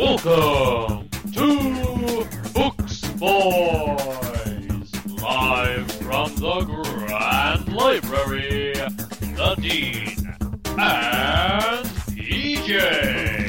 Welcome to Books Boys, live from the Grand Library, the Dean and PJ.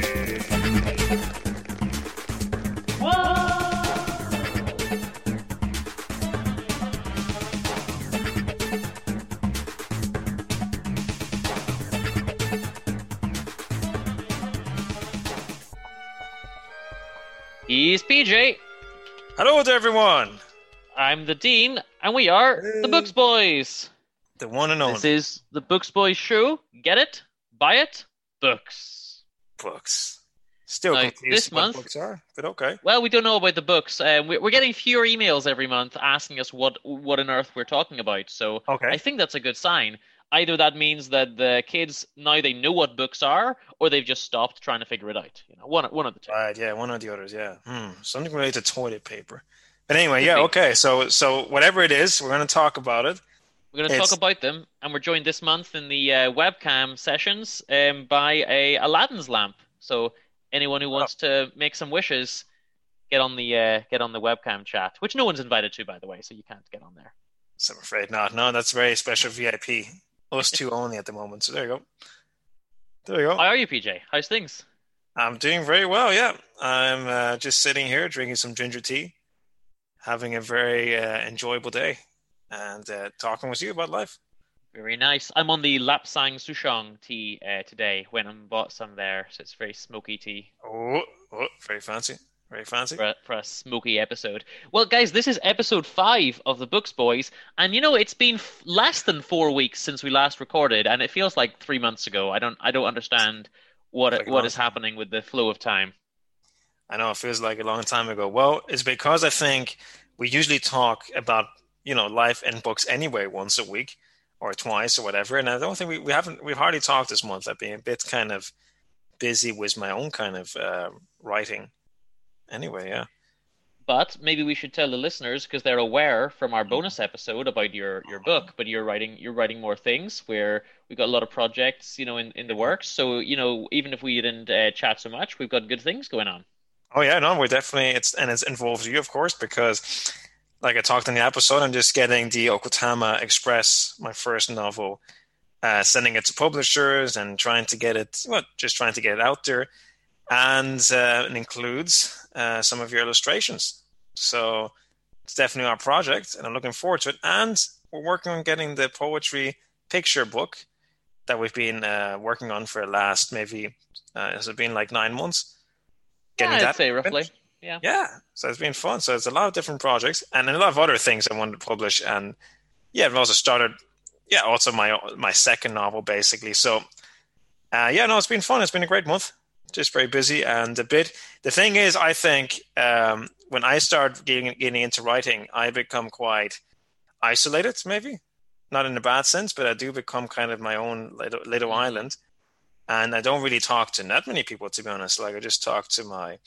He's PJ. Hello to everyone. I'm the Dean, and we are the Books Boys. The one and only. This is the Books Boys show. Get it? Buy it? Books. Books. Still Now, confused this what month- books are, but okay. Well, we don't know about the books. We're getting fewer emails every month asking us what on earth we're talking about. So Okay. I think that's a good sign. Either that means that the kids now they know what books are, or they've just stopped trying to figure it out. You know, one of the two. Right, yeah, one or the others, yeah. Something related to toilet paper. But anyway, yeah, Could be. okay. So whatever it is, we're going to talk about it. We're going to talk about them, and we're joined this month in the webcam sessions by a Aladdin's lamp. So anyone who wants to make some wishes, get on the webcam chat, which no one's invited to, by the way, so you can't get on there. So I'm afraid not. No, that's very special VIP. Us two only at the moment. So there you go. There you go. How are you, PJ? How's things? I'm doing very well, yeah. I'm just sitting here drinking some ginger tea, having a very enjoyable day, and talking with you about life. Very nice. I'm on the Lapsang Souchong tea today. Went and bought some there, so it's very smoky tea Oh, very fancy. Very fancy. for a smoky episode. Well, guys, this is episode 5 of the Books Boys, and you know it's been less than 4 weeks since we last recorded, and it feels like 3 months ago. I don't understand what is happening with the flow of time. I know it feels like a long time ago. Well, it's because I think we usually talk about, life and books anyway once a week or twice or whatever. And I don't think we've hardly talked this month. I've been a bit kind of busy with my own kind of writing. Anyway, yeah. But maybe we should tell the listeners, because they're aware from our bonus episode about your book, but you're writing more things where we've got a lot of projects, in the works. So, even if we didn't chat so much, we've got good things going on. Oh yeah, no, we're definitely it's involves you, of course, because like I talked in the episode, I'm just getting the Okutama Express, my first novel, sending it to publishers and trying to get it out there, and it includes some of your illustrations. So it's definitely our project, and I'm looking forward to it. And we're working on getting the poetry picture book that we've been working on for the last maybe has it been like 9 months? I'd say roughly. Yeah. So it's been fun. So it's a lot of different projects and a lot of other things I wanted to publish. And yeah, I've also started, also my second novel basically. So it's been fun. It's been a great month. Just very busy and the thing is, I think when I start getting into writing, I become quite isolated, maybe not in a bad sense, but I do become kind of my own little island. And I don't really talk to that many people, to be honest. Like I just talk to my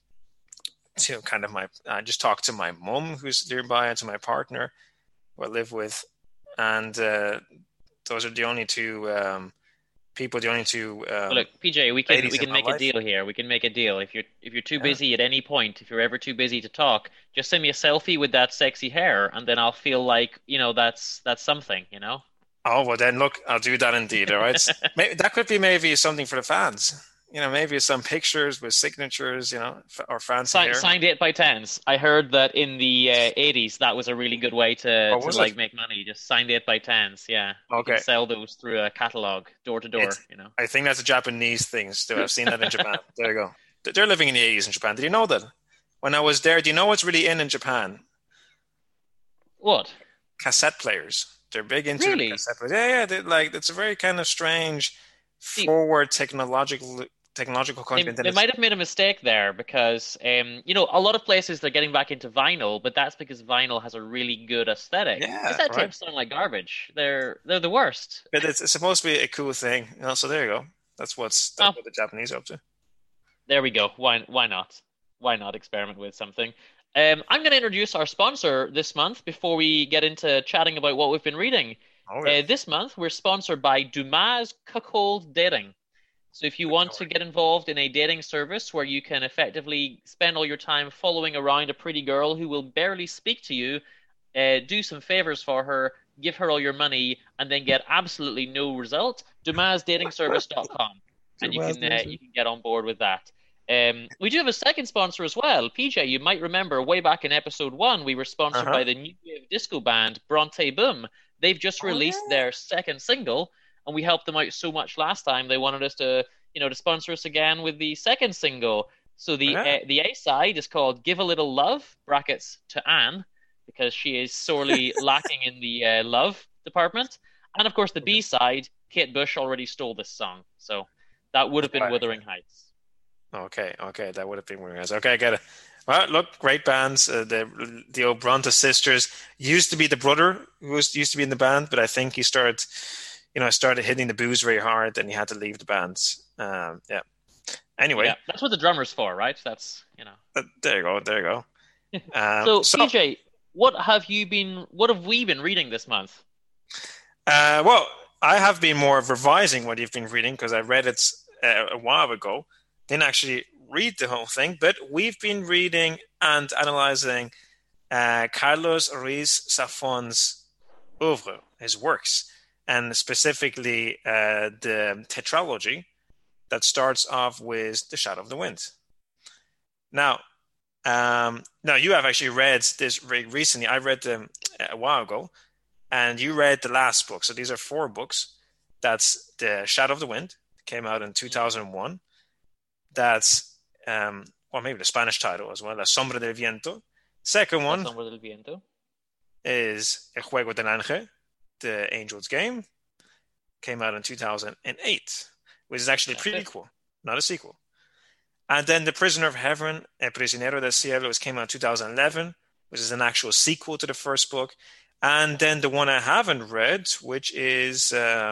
mom who's nearby and to my partner who I live with. And those are the only two people, the only two. Look, PJ, we can make a deal here. We can make a deal. If you're too busy at any point, if you're ever too busy to talk, just send me a selfie with that sexy hair, and then I'll feel like that's something, Oh, well then, look, I'll do that indeed, all right? That could be maybe something for the fans. Maybe some pictures with signatures, or fancy hair. Signed 8x10s. I heard that in the 80s, that was a really good way to make money. Just signed 8x10s, yeah. Okay. You can sell those through a catalog, door to door, I think that's a Japanese thing still. I've seen that in Japan. There you go. They're living in the 80s in Japan. Did you know that? When I was there, do you know what's really in Japan? What? Cassette players. They're big into really? Cassette players. Yeah. It's a very kind of strange, forward technological country. They might have made a mistake there because, a lot of places they're getting back into vinyl, but that's because vinyl has a really good aesthetic. Yeah, Cassette tapes sound like garbage. They're the worst. But it's supposed to be a cool thing. So there you go. That's what the Japanese are up to. There we go. Why not? Why not experiment with something? I'm going to introduce our sponsor this month before we get into chatting about what we've been reading. Oh, yeah. This month, we're sponsored by Dumas Cuckold Dating. So if you want to get involved in a dating service where you can effectively spend all your time following around a pretty girl who will barely speak to you, do some favors for her, give her all your money, and then get absolutely no result, dumasdatingservice.com, and you can get on board with that. We do have a second sponsor as well. PJ, you might remember way back in episode 1, we were sponsored by the new wave disco band Bronte Boom. They've just released their second single, and we helped them out so much last time. They wanted us to, to sponsor us again with the second single. So the A side is called "Give a Little Love" (brackets to Anne), because she is sorely lacking in the love department. And of course, the B side, Kate Bush already stole this song, so that would have been Wuthering Heights. Okay, that would have been Wuthering Heights. Okay, I get it. Well, look, great bands. The old Bronte sisters used to be the brother who used to be in the band, but I think he started hitting the booze very hard, and he had to leave the band. Yeah. Anyway, that's what the drummer's for, right? That's There you go. So PJ, what have we been reading this month? Well, I have been more of revising what you've been reading because I read it a while ago. Didn't actually read the whole thing, but we've been reading and analyzing Carlos Ruiz Zafón's oeuvre, his works, and specifically the tetralogy that starts off with The Shadow of the Wind. Now you have actually read this very recently. I read them a while ago, and you read the last book. So these are 4 books. That's The Shadow of the Wind, came out in 2001. That's maybe the Spanish title as well, La Sombra del Viento. Second one is El Juego del Ángel, The Angel's Game, came out in 2008, which is actually a prequel, not a sequel. And then The Prisoner of Heaven, El Prisionero del Cielo, which came out in 2011, which is an actual sequel to the first book. And then the one I haven't read, which is,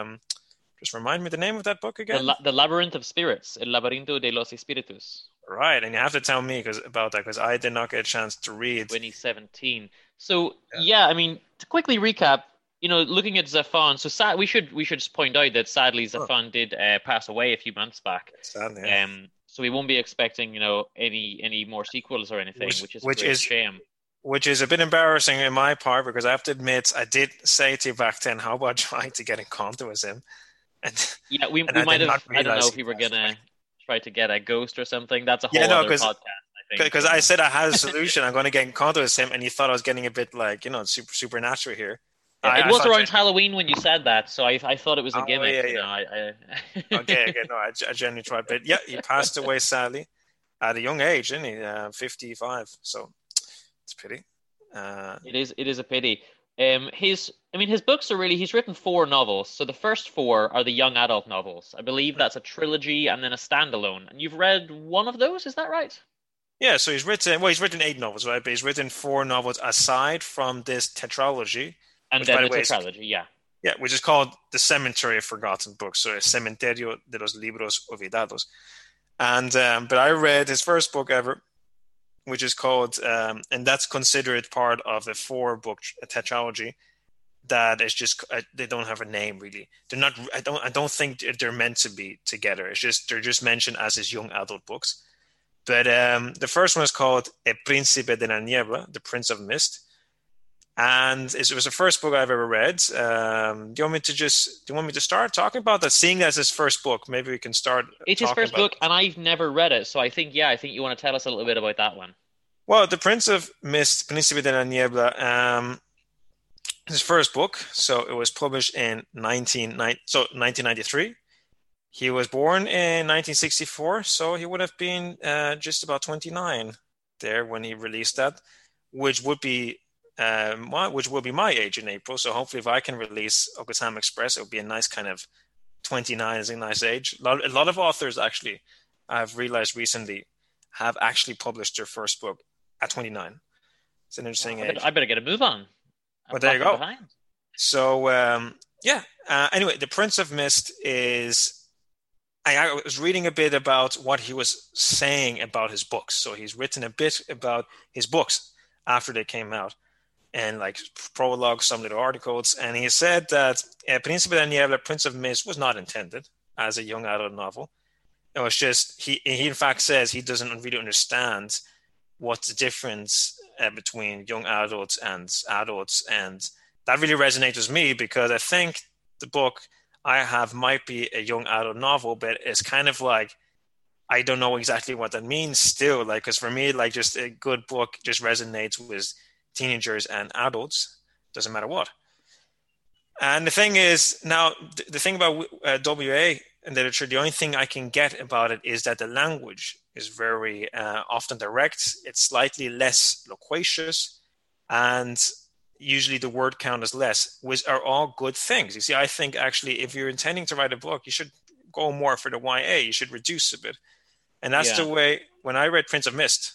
just remind me the name of that book again? The Labyrinth of Spirits, El Laberinto de los Espíritus. Right, and you have to tell me about that, because I did not get a chance to read. 2017. So, I mean, to quickly recap, looking at Zafón, so we should just point out that sadly Zafón did pass away a few months back. Sadly, yeah. So we won't be expecting, any more sequels or anything, which is a shame. Which is a bit embarrassing in my part, because I have to admit, I did say to you back then, how about trying to get in contact with him? And, we might have, I don't know if we were going to try to get a ghost or something. That's a whole other podcast, I think. Because I said I had a solution. I'm going to get in contact with him, and you thought I was getting a bit like, supernatural here. It was around Halloween when you said that, so I thought it was a gimmick. Okay, no, I genuinely tried. But yeah, he passed away sadly at a young age, didn't he? 55. So it's a pity. It is a pity. His books are really, he's written 4 novels. So the first 4 are the young adult novels. I believe that's a trilogy and then a standalone. And you've read one of those, is that right? Yeah, so he's written 8 novels, right? But he's written 4 novels aside from this tetralogy. And then the tetralogy, yeah. Yeah, which is called The Cemetery of Forgotten Books, so El Cementerio de los Libros Olvidados. And but I read his first book ever, which is called, and that's considered part of the 4-book tetralogy. That is just they don't have a name really. They're not. I don't think they're meant to be together. It's just they're just mentioned as his young adult books. But the first one is called El Príncipe de la Niebla, The Prince of Mist. And it was the first book I've ever read. Do you want me to start talking about that? Seeing as his first book, maybe we can start. It's his first book, and I've never read it, so I think you want to tell us a little bit about that one. Well, The Prince of Mist, Príncipe de la Niebla, his first book. So it was published in 1993. He was born in 1964, so he would have been just about 29 there when he released that, which would be my age in April. So hopefully if I can release Okutama Express, it would be a nice kind of 29 is a nice age. A lot of authors actually, I've realized recently, have actually published their first book at 29. It's an interesting age. I better get a move on. Well, there you go. Behind. So, anyway, The Prince of Mist is... I was reading a bit about what he was saying about his books. So he's written a bit about his books after they came out, and like prologue, some little articles. And he said that Príncipe de la Niebla, Prince of Mist, was not intended as a young adult novel. It was just he in fact says he doesn't really understand what's the difference between young adults, and that really resonates with me because I think the book I have might be a young adult novel, but it's kind of like I don't know exactly what that means still. Like, because for me, like just a good book just resonates with teenagers and adults, doesn't matter what. And the thing is, now the thing about WA and literature, the only thing I can get about it is that the language is very often direct. It's slightly less loquacious, and usually the word count is less, which are all good things. You see, I think actually, if you're intending to write a book, you should go more for the YA. You should reduce a bit, and that's the way. When I read Prince of Mist,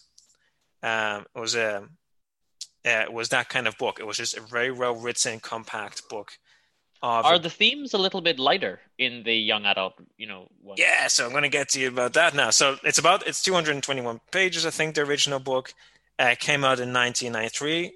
it was that kind of book. It was just a very well written, compact book. Are the themes a little bit lighter in the young adult, one? Yeah, so I'm going to get to you about that now. So it's 221 pages, I think, the original book. Came out in 1993,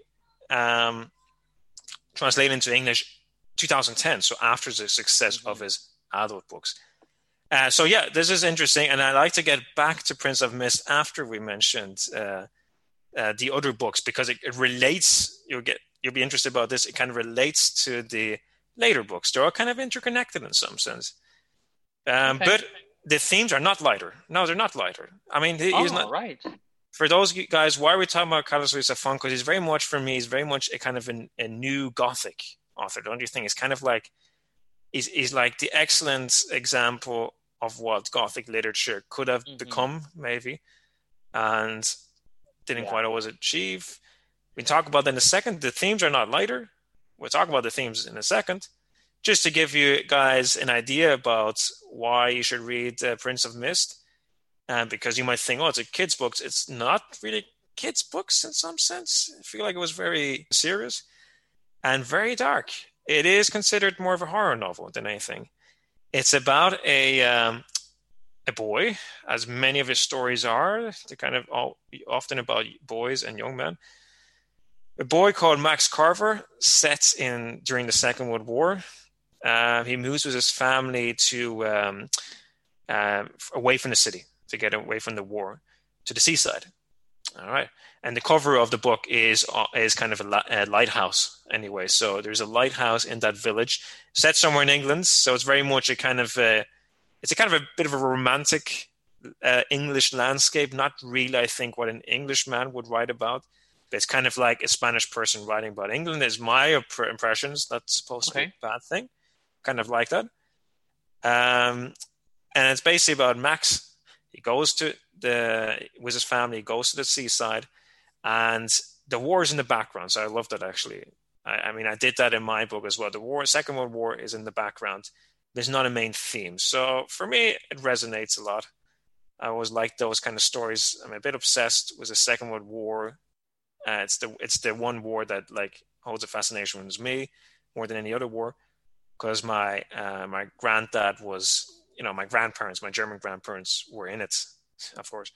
translated into English 2010, so after the success of his adult books. So yeah, this is interesting, and I'd like to get back to Prince of Mist after we mentioned the other books, because it relates. You'll be interested about this. It kind of relates to the later books. They're all kind of interconnected in some sense. But the themes are not lighter. No, they're not lighter. I mean, he's not right. For those guys, why are we talking about Carlos Ruiz Zafón? Because he's very much a kind of a new Gothic author. Don't you think? It's kind of like he's like the excellent example of what Gothic literature could have become, maybe, and didn't quite always achieve. We talk about that in a second. The themes are not lighter. We'll talk about the themes in a second. Just to give you guys an idea about why you should read Prince of Mist, because you might think, oh, it's a kid's book. It's not really kid's books in some sense. I feel like it was very serious and very dark. It is considered more of a horror novel than anything. It's about a boy, as many of his stories are. They're kind of often about boys and young men. A boy called Max Carver, set during the Second World War. He moves with his family to away from the city, to get away from the war, to the seaside. All right, and the cover of the book is kind of a lighthouse. Anyway, so there's a lighthouse in that village, set somewhere in England. So it's very much a kind of a bit of a romantic English landscape. Not really, I think, what an Englishman would write about. It's kind of like a Spanish person writing about England, is my impressions. That's supposed to be a bad thing. Kind of like that. And it's basically about Max. He goes with his family, he goes to the seaside, and the war is in the background. So I love that, actually. I mean, I did that in my book as well. The Second World War is in the background. There's not a main theme. So for me, it resonates a lot. I always like those kind of stories. I'm a bit obsessed with the Second World War. It's the one war that like holds a fascination with me more than any other war, because my granddad was, my grandparents, my German grandparents were in it, of course,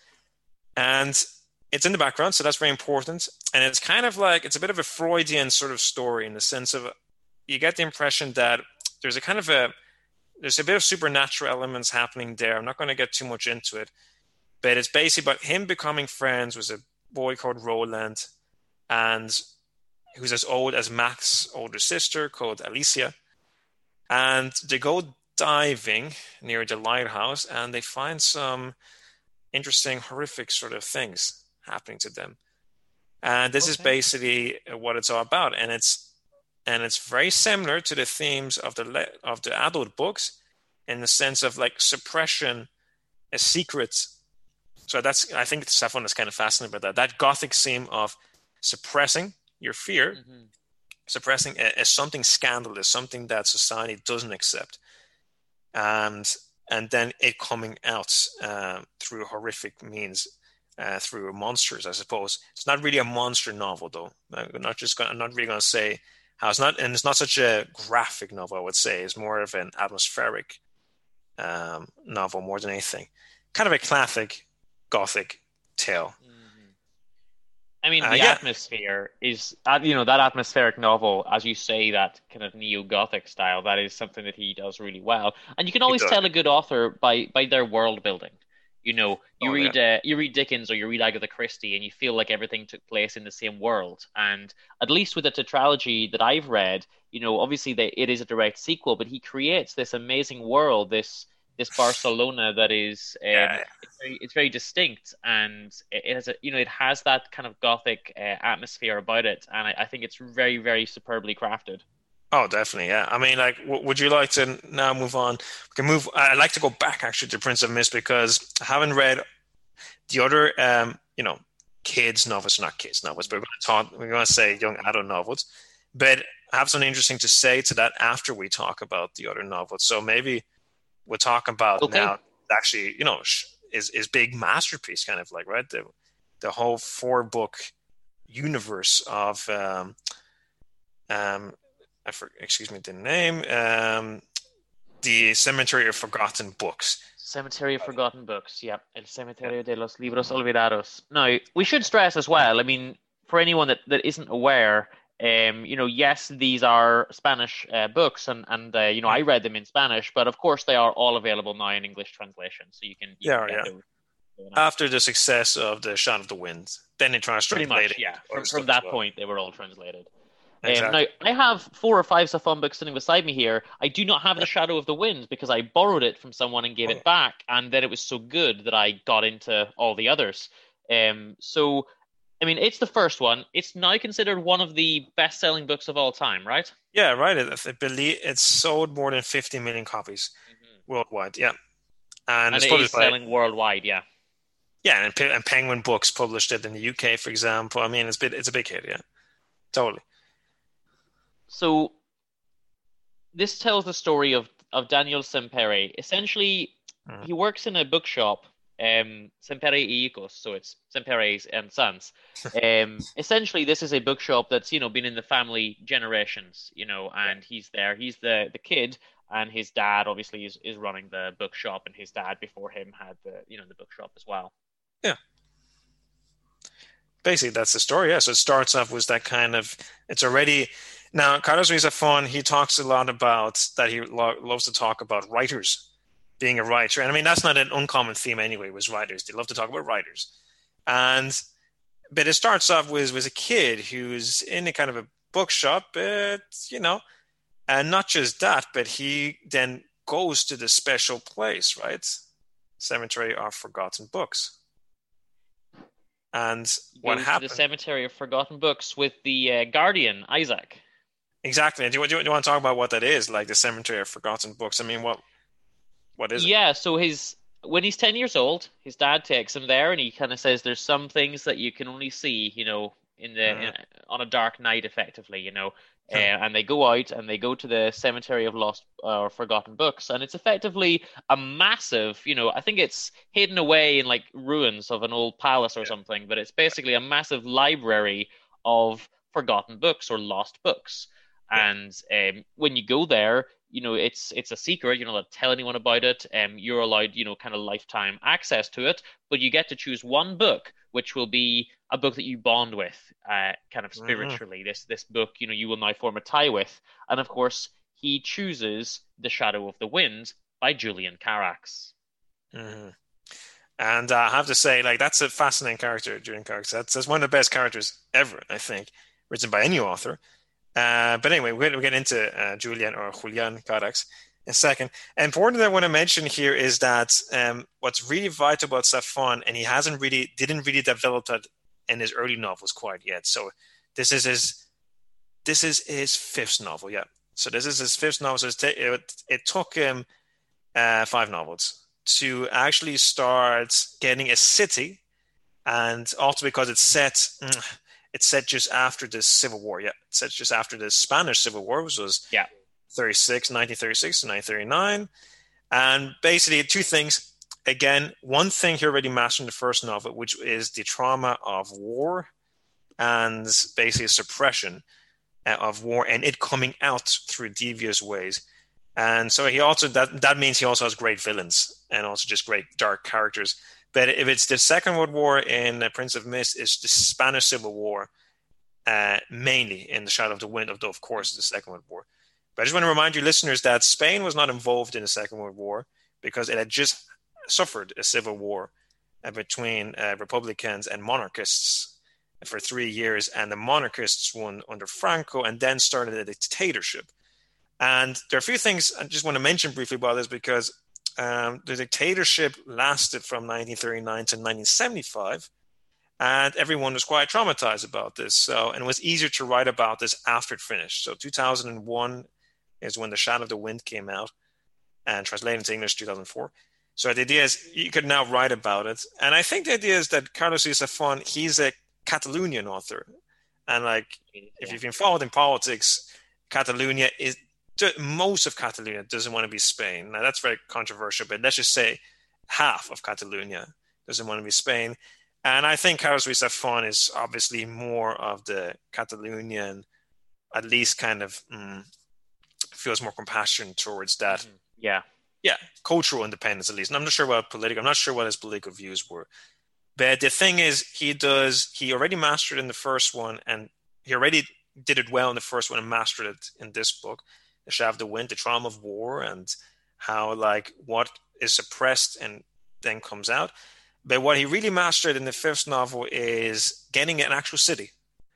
and it's in the background, so that's very important. And it's kind of like it's a bit of a Freudian sort of story, in the sense of you get the impression that there's a bit of supernatural elements happening there. I'm not going to get too much into it, but it's basically about him becoming friends with a boy called Roland, and who's as old as Max's older sister called Alicia, and they go diving near the lighthouse, and they find some interesting, horrific sort of things happening to them. And this is basically what it's all about, and it's very similar to the themes of the adult books, in the sense of like suppression, a secret. So I think Zafón is kind of fascinated by that Gothic theme of suppressing your fear, suppressing as something scandalous, something that society doesn't accept, and then it coming out through horrific means, through monsters, I suppose. It's not really a monster novel, though. I'm not really going to say how it's not, and it's not such a graphic novel. I would say it's more of an atmospheric novel more than anything. Kind of a classic Gothic tale. I mean, the Yeah, atmosphere is, that atmospheric novel, as you say, that kind of neo-Gothic style, that is something that he does really well. And you can it always does. tell a good author by their world building. Oh, yeah. You read Dickens or you read Agatha Christie, and you feel like everything took place in the same world. And at least with the tetralogy that I've read, obviously it is a direct sequel, but he creates this amazing world, this Barcelona that is Yeah, it's very distinct, and it has it has that kind of Gothic atmosphere about it, and I think it's very, very superbly crafted. oh, definitely. Yeah. I mean, like, would you like to now move on? We can move. I'd like to go back actually to Prince of Mist because I haven't read the other, kids novels, not kids novels, but we're going to say young adult novels. But I have something interesting to say to that after we talk about the other novels. So maybe we'll talk about Okay, now actually, is big masterpiece kind of like, right? The whole 4 book universe of, um, excuse me, the name, the Cemetery of Forgotten Books. Cemetery of Forgotten Books. Yep, El Cementerio de los Libros Olvidados. Now, we should stress as well. I mean, for anyone that isn't aware, yes, these are Spanish books, and I read them in Spanish, but of course they are all available now in English translation, so you can Yeah, get yeah. those. After the success of The Shadow of the Wind, then they tried Pretty much, translating yeah. other From stuff as that well. point, they were all translated. Now, Exactly. I have 4 or 5 Safon books sitting beside me here. I do not have Yeah. The Shadow of the Wind because I borrowed it from someone and gave Oh, yeah. it back, and then it was so good that I got into all the others. So, I mean, it's the first one. It's now considered one of the best-selling books of all time, right? Yeah, right. I believe it's sold more than 50 million copies Hmm. worldwide. Yeah, and And it's it is published by selling worldwide, yeah. yeah, and Penguin Books published it in the UK, for example. I mean, it's a big hit. Yeah, totally. So this tells the story of Daniel Sempere. Essentially, Mhm. he works in a bookshop, Sempere y Hijos, so it's Sempere's and Sons. Essentially, this is a bookshop that's been in the family generations, and he's there. He's the kid, and his dad obviously is running the bookshop, and his dad before him had the bookshop as well. Yeah, basically that's the story. Yeah, so it starts off with that kind of. It's already now. Carlos Ruiz Zafón, he talks a lot about that. He loves to talk about writers being a writer, and I mean that's not an uncommon theme anyway. With writers, they love to talk about writers, and but it starts off with a kid who's in a kind of a bookshop, but and not just that, but he then goes to the special place, right? Cemetery of Forgotten Books. And He what goes to the happened? Cemetery of Forgotten Books with the guardian, Isaac. Exactly. Do you want to talk about what that is, like the Cemetery of Forgotten Books? I mean, what is it? Yeah, so his when he's 10 years old, his dad takes him there and he kind of says there's some things that you can only see, on a dark night effectively, and they go out and they go to the Cemetery of Lost or Forgotten Books, and it's effectively a massive, I think it's hidden away in like ruins of an old palace or something, but it's basically a massive library of forgotten books or lost books. Yeah. And when you go there, it's a secret. You're not allowed to tell anyone about it. You're allowed, kind of lifetime access to it, but you get to choose one book, which will be a book that you bond with, kind of Mhm. spiritually. This book, you will now form a tie with, and of course, he chooses The Shadow of the Wind by Julian Carax. Mhm. And I have to say, like, that's a fascinating character, Julian Cox. That's one of the best characters ever, I think, written by any author. But anyway, we'll get into Julian or Julian Codex in a second. Important that I want to mention here is that what's really vital about Safon, and he didn't really develop that in his early novels quite yet. So this is his fifth novel, yeah. So this is his fifth novel. So it took him 5 novels to actually start getting a city, and also because it's set just after the Civil War. Yeah, it's set just after the Spanish Civil War, which was Yeah. 1936 to 1939. And basically 2 things. Again, one thing he already mastered in the first novel, which is the trauma of war and basically suppression of war and it coming out through devious ways. And so he also that means he also has great villains and also just great dark characters. But if it's the Second World War in Prince of Mist, it's the Spanish Civil War, mainly in the Shadow of the Wind, although of course the Second World War. But I just want to remind you listeners that Spain was not involved in the Second World War because it had just suffered a civil war between Republicans and monarchists for 3 years, and the monarchists won under Franco and then started a dictatorship. And there are a few things I just want to mention briefly about this because the dictatorship lasted from 1939 to 1975, and everyone was quite traumatized about this. So, and it was easier to write about this after it finished. So 2001 is when The Shadow of the Wind came out, and translated into English 2004. So the idea is you could now write about it. And I think the idea is that Carlos Ruiz Zafón, he's a Catalonian author. And like, if you've been followed in politics, Catalonia is, most of Catalonia doesn't want to be Spain. Now that's very controversial, but let's just say half of Catalonia doesn't want to be Spain. And I think Carlos Ruiz Zafón is obviously more of the Catalonian, at least kind of feels more compassion towards that. Mm-hmm. Yeah. Yeah, cultural independence at least. And I'm not sure what political. I'm not sure what his political views were. But the thing is, he already mastered in the first one, and he already did it well in the first one and mastered it in this book, The Shadow of the Wind, the trauma of war, and how like what is suppressed and then comes out. But what he really mastered in the fifth novel is getting an actual city,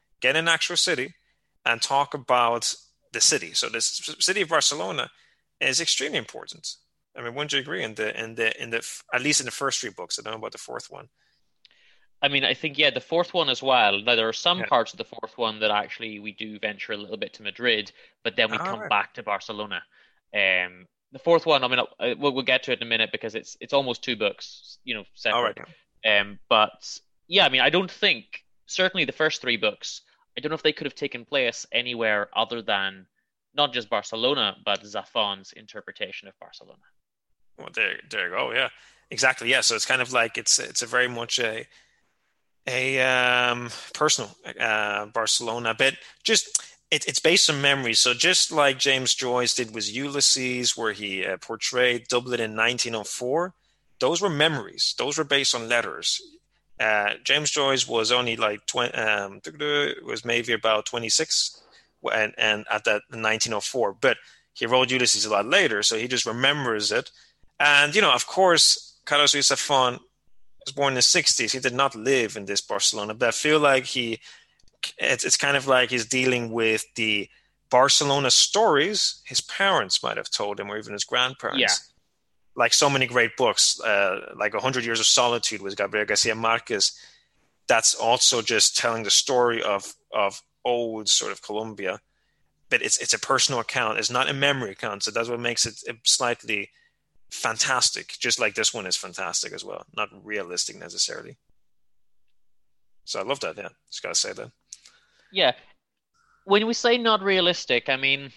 and talk about the city. So the city of Barcelona is extremely important. I mean, wouldn't you agree? In the at least in the first three books. I don't know about the fourth one. I mean, I think the fourth one as well. Now there are some parts of the fourth one that actually we do venture a little bit to Madrid, but then we come back to Barcelona. The fourth one, I mean, we'll get to it in a minute because it's almost 2 books, separate. All right. But yeah, I mean, I don't think certainly the first 3 books. I don't know if they could have taken place anywhere other than not just Barcelona, but Zafón's interpretation of Barcelona. Well, there you go. Yeah, exactly. Yeah, so it's kind of like it's a very much a personal Barcelona, but just it's based on memories. So just like James Joyce did with Ulysses, where he portrayed Dublin in 1904, those were memories. Those were based on letters. James Joyce was only like was maybe about 26, and at that 1904, but he wrote Ulysses a lot later, so he just remembers it. And of course, Carlos Ruiz Zafón was born in the 60s. He did not live in this Barcelona, but I feel like it's kind of like he's dealing with the Barcelona stories his parents might have told him, or even his grandparents. Yeah. Like so many great books, like 100 Years of Solitude with Gabriel Garcia Marquez. That's also just telling the story of old sort of Colombia, but it's a personal account. It's not a memory account, so that's what makes it slightly fantastic, just like this one is fantastic as well, not realistic necessarily. So I love that. Yeah, just gotta say that. Yeah, when we say not realistic, I mean,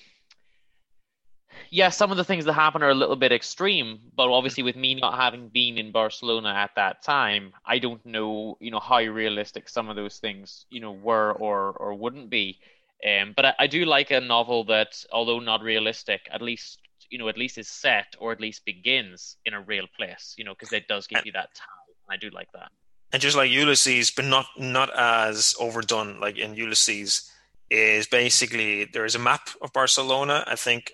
yeah, some of the things that happen are a little bit extreme, but obviously with me not having been in Barcelona at that time, I don't know, how realistic some of those things, were or wouldn't be. But I do like a novel that, although not realistic, at least is set, or at least begins in a real place, because it does give you that time. And I do like that. And just like Ulysses, but not as overdone. Like in Ulysses, is basically there is a map of Barcelona.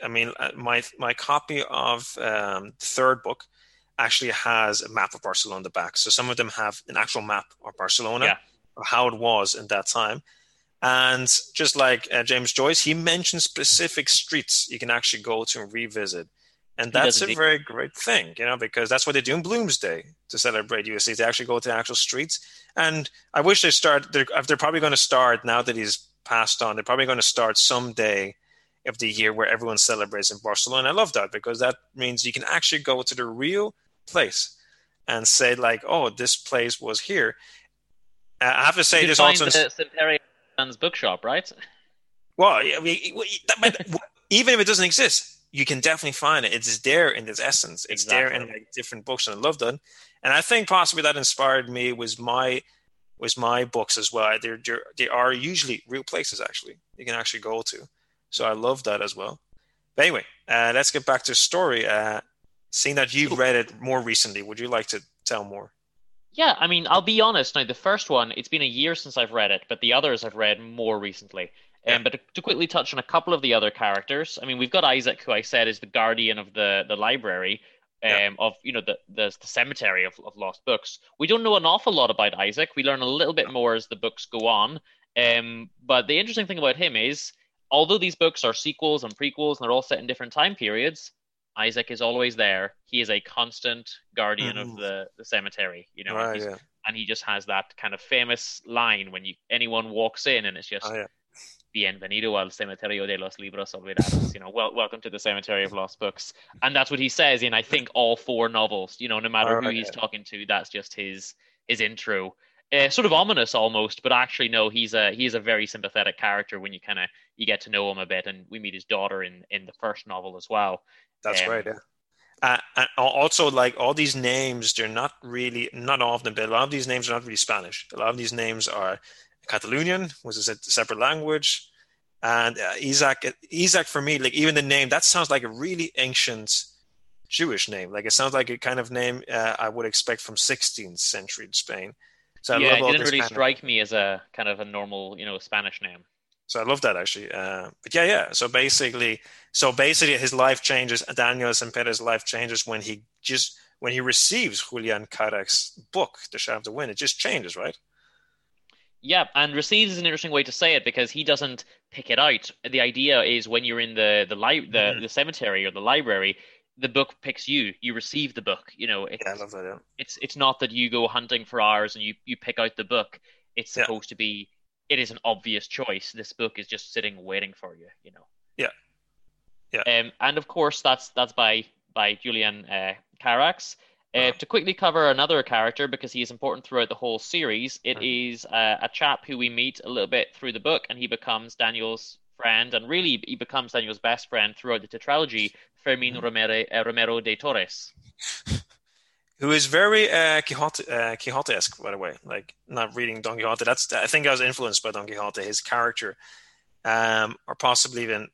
My copy of the third book actually has a map of Barcelona on the back. So some of them have an actual map of Barcelona, or how it was in that time. And just like James Joyce, he mentions specific streets you can actually go to and revisit. And that's a very great thing, because that's what they do in Bloomsday to celebrate Ulysses. They actually go to the actual streets. And I wish they're probably going to start, now that he's passed on, they're probably going to start someday of the year where everyone celebrates in Barcelona. I love that, because that means you can actually go to the real place and say like, oh, this place was here. I have to say, this also Simperian's bookshop, right? Well, even if it doesn't exist, you can definitely find it. It's there in its essence. It's there in like different books, and I love that. And I think possibly that inspired me was my books as well. They are usually real places actually you can actually go to. So I love that as well. But anyway, let's get back to the story. Seeing that you've read it more recently, would you like to tell more? Yeah, I mean, I'll be honest. Now, the first one, it's been a year since I've read it, but the others I've read more recently. Yeah, But to quickly touch on a couple of the other characters, I mean, we've got Isaac, who I said is the guardian of the library, yeah. of the cemetery of lost books. We don't know an awful lot about Isaac. We learn a little bit more as the books go on. But the interesting thing about him is, although these books are sequels and prequels and they're all set in different time periods, Isaac is always there. He is a constant guardian of Mm, the cemetery, and right, yeah. he just has that kind of famous line when anyone walks in, and it's Oh, just yeah. "Bienvenido al cementerio de los libros olvidados." Welcome to the cemetery of lost books, and that's what he says in, I think, all four novels. No All matter who right, he's yeah. talking to, that's just his intro. Sort of ominous almost, but actually no, he's a very sympathetic character when you get to know him a bit, and we meet his daughter in the first novel as well. That's right, Um, yeah. And also, like all these names, they're not really, not all of them, but a lot of these names are not really Spanish. A lot of these names are Catalonian, which is a separate language. And Isaac for me, like even the name, that sounds like a really ancient Jewish name. Like it sounds like a kind of name I would expect from 16th century Spain. So I Yeah, love it all didn't this really kind of. strike me as a kind of a normal, Spanish name. So I love that actually. But yeah, yeah. So basically, his life changes. Daniel Sempere's life changes when he receives Julian Carac's book, The Shaft of the Wind. It just changes, right? Yeah, and receives is an interesting way to say it because he doesn't pick it out. The idea is when you're in Hmm. the cemetery or the library, the book picks you. You receive the book. Yeah, I love that. Yeah, It's not that you go hunting for hours and you pick out the book. It's yeah, supposed to be. It is an obvious choice. This book is just sitting waiting for you. yeah, yeah. And of course, that's by Julian Carax. Uh, To quickly cover another character because he is important throughout the whole series, it uh, is a chap who we meet a little bit through the book, and he becomes Daniel's friend, and really he becomes Daniel's best friend throughout the tetralogy, Fermin mhm. Romero de Torres. Who is very Quixote-esque, by the way. Like not reading Don Quixote. I think I was influenced by Don Quixote. His character, or possibly even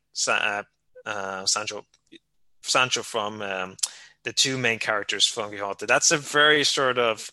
Sancho from the two main characters from Quixote. That's a very sort of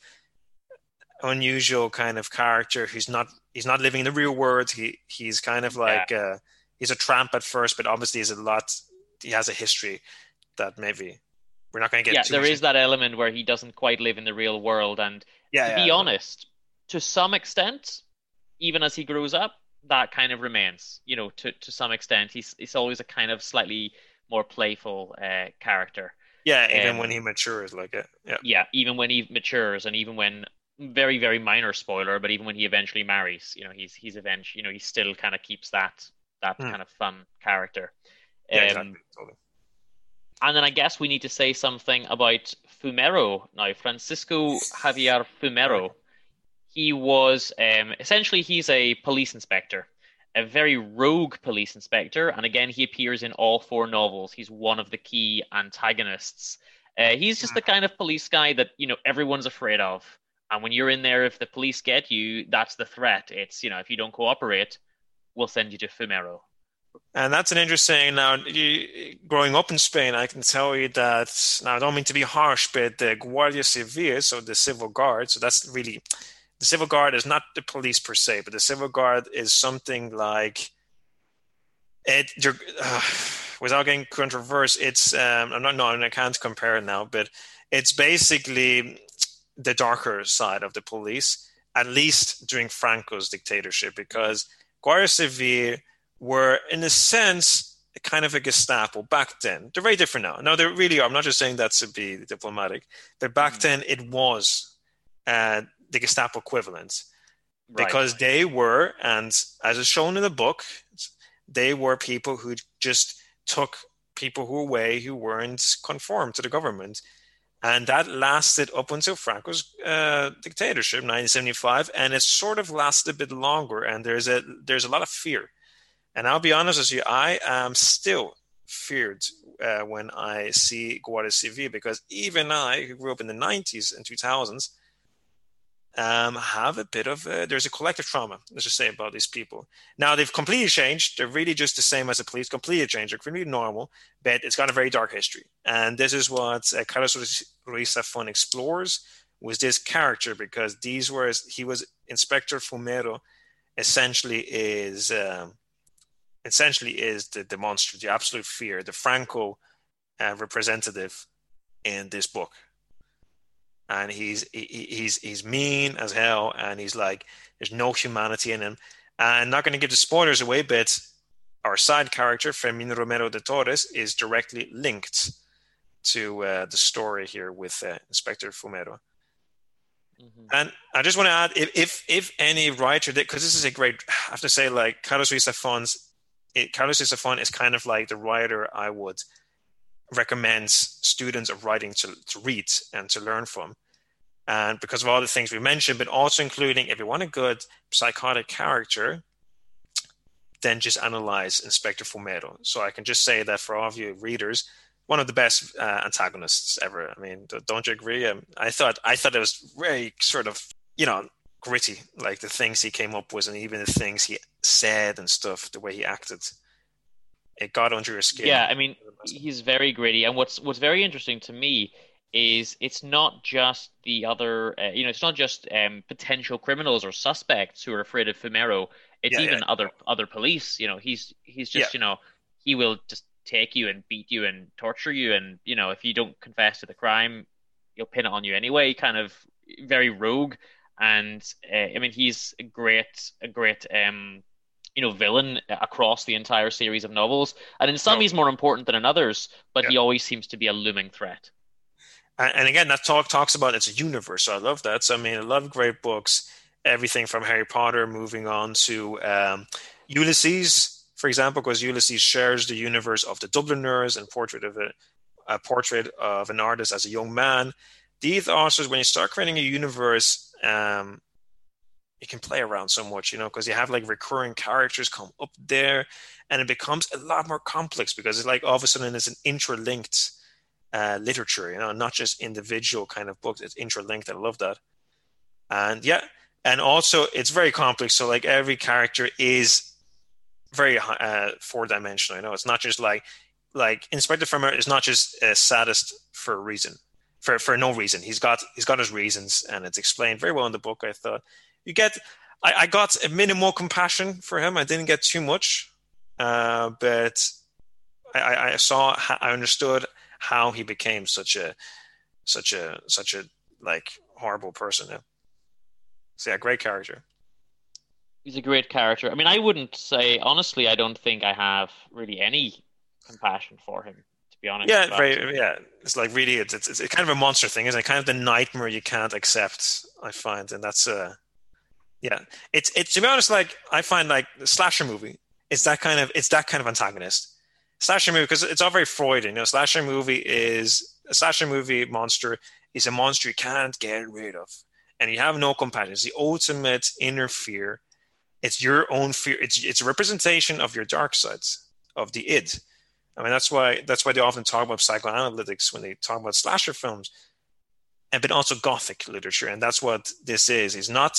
unusual kind of character who's not he's not living in the real world. He's kind of Yeah, like he's a tramp at first, but obviously he has a history that maybe we're not going to get yeah, too there much is into. that element where he doesn't quite live in the real world, and Yeah, to be yeah, but honest, to some extent, even as he grows up, that kind of remains. To some extent, he's always a kind of slightly more playful character. yeah, even when Um, he matures, like it. Yeah, yeah, even when he matures, and even when very very minor spoiler, but even when he eventually marries, he's eventually he still kind of keeps that Hmm. kind of fun character. Yeah, Um, exactly. Totally. and then I guess we need to say something about Fumero now, Francisco Javier All right. Fumero. He was essentially he's a police inspector, a very rogue police inspector, and again he appears in all four novels. He's one of the key antagonists. He's just the kind of police guy that everyone's afraid of, and when you're in there, if the police get you, that's the threat. It's if you don't cooperate, we'll send you to Fumero. And that's an interesting. Now, growing up in Spain, I can tell you that. Now, I don't mean to be harsh, but the Guardia Civil, so the civil guard, so that's really the civil guard is not the police per se, but the civil guard is something like it. Without getting controversial, it's I'm not. No, I can't compare it now, but it's basically the darker side of the police, at least during Franco's dictatorship, because Guardia Civil were, in a sense, kind of a Gestapo back then. They're very different now. No, they really are. I'm not just saying that to be diplomatic, but back Mhm. then it was the Gestapo equivalent Right, because they were, and as is shown in the book, they were people who just took people who weren't conformed to the government, and that lasted up until Franco's dictatorship, 1975, and it sort of lasted a bit longer. And there's a lot of fear. And I'll be honest with you, I am still feared when I see Guardia Civil because even I, who grew up in the 90s and 2000s, have a bit of there's a collective trauma, let's just say, about these people. Now they've completely changed. They're really just the same as the police, completely changed. They're completely normal, but it's got a very dark history. And this is what Carlos Ruiz Zafón explores was this character, because he was Inspector Fumero. Essentially is the monster, the absolute fear, the Franco representative in this book. And he's mean as hell, and he's like, there's no humanity in him. And not going to give the spoilers away, but our side character, Fermin Romero de Torres, is directly linked to the story here with Inspector Fumero. Mm-hmm. And I just want to add, if any writer did, because this is a great, I have to say, like, Carlos Ruiz Zafón is kind of like the writer I would recommend students of writing to read and to learn from. And because of all the things we mentioned, but also including, if you want a good psychotic character, then just analyze Inspector Fumero. So I can just say that for all of you readers, one of the best antagonists ever. I mean, don't you agree? I thought it was very sort of, gritty, like the things he came up with, and even the things he said and stuff, the way he acted. It got under your skin. Yeah, I mean, he's very gritty. And what's very interesting to me is it's not just the other, it's not just potential criminals or suspects who are afraid of Fumero. It's even other police. He's just, he will just take you and beat you and torture you, and if you don't confess to the crime, he'll pin it on you anyway. Kind of very rogue, and I mean, he's a great villain across the entire series of novels, and in some he's more important than in others, but he always seems to be a looming threat. And again, that talks about it's a universe, so I love that. So I mean, I love great books, everything from Harry Potter moving on to Ulysses, for example, because Ulysses shares the universe of the Dubliners and a portrait of an artist as a young man. These authors, when you start creating a universe, you can play around so much, because you have like recurring characters come up there, and it becomes a lot more complex because it's like all of a sudden it's an interlinked literature, not just individual kind of books. It's interlinked. I love that. And also it's very complex. So like every character is very four-dimensional. It's not just like Inspector Fumero is not just a sadist for a reason, for no reason. He's got his reasons, and it's explained very well in the book. I thought I got a minimal compassion for him. I didn't get too much, but I understood how he became such a like horrible person. Yeah. So yeah, great character. He's a great character. I mean, I wouldn't say, honestly, I don't think I have really any compassion for him, to be honest. Yeah, it's like really, it's kind of a monster thing, isn't it? Kind of the nightmare you can't accept, I find. And that's, it's to be honest, like, I find like the slasher movie, it's that kind of antagonist. Slasher movie, because it's all very Freudian, a slasher movie monster is a monster you can't get rid of. And you have no compassion. It's the ultimate inner fear. It's your own fear. It's a representation of your dark sides, of the id. I mean, that's why they often talk about psychoanalytics when they talk about slasher films, but also Gothic literature. And that's what this is. It's not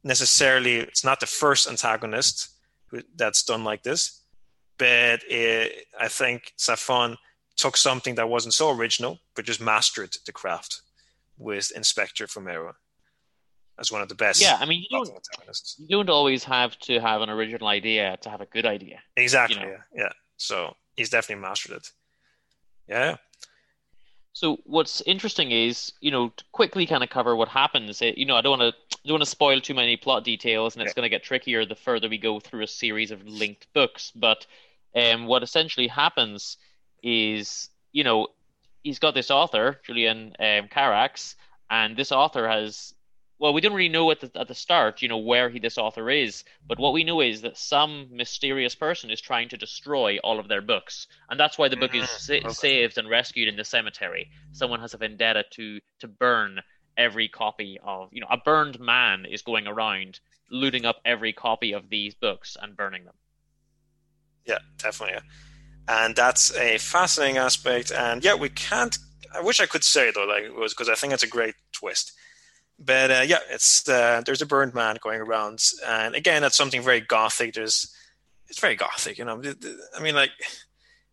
the first antagonist that's done like this, but I think Zafón took something that wasn't so original, but just mastered the craft with Inspector Fumero as one of the best. Yeah, I mean, you don't always have to have an original idea to have a good idea. Exactly, yeah. So he's definitely mastered it. Yeah. So what's interesting is, to quickly kind of cover what happens. I don't want to spoil too many plot details, and it's going to get trickier the further we go through a series of linked books. But what essentially happens is, he's got this author, Julian Carax, and this author has. Well, we don't really know at the start, where this author is. But what we know is that some mysterious person is trying to destroy all of their books. And that's why the book is saved and rescued in the cemetery. Someone has a vendetta to burn every copy of, a burned man is going around looting up every copy of these books and burning them. Yeah, definitely. Yeah. And that's a fascinating aspect. And yeah, I wish I could say though, like it was, because I think it's a great twist. But it's there's a burned man going around, and again, that's something very Gothic. It's very Gothic, I mean, like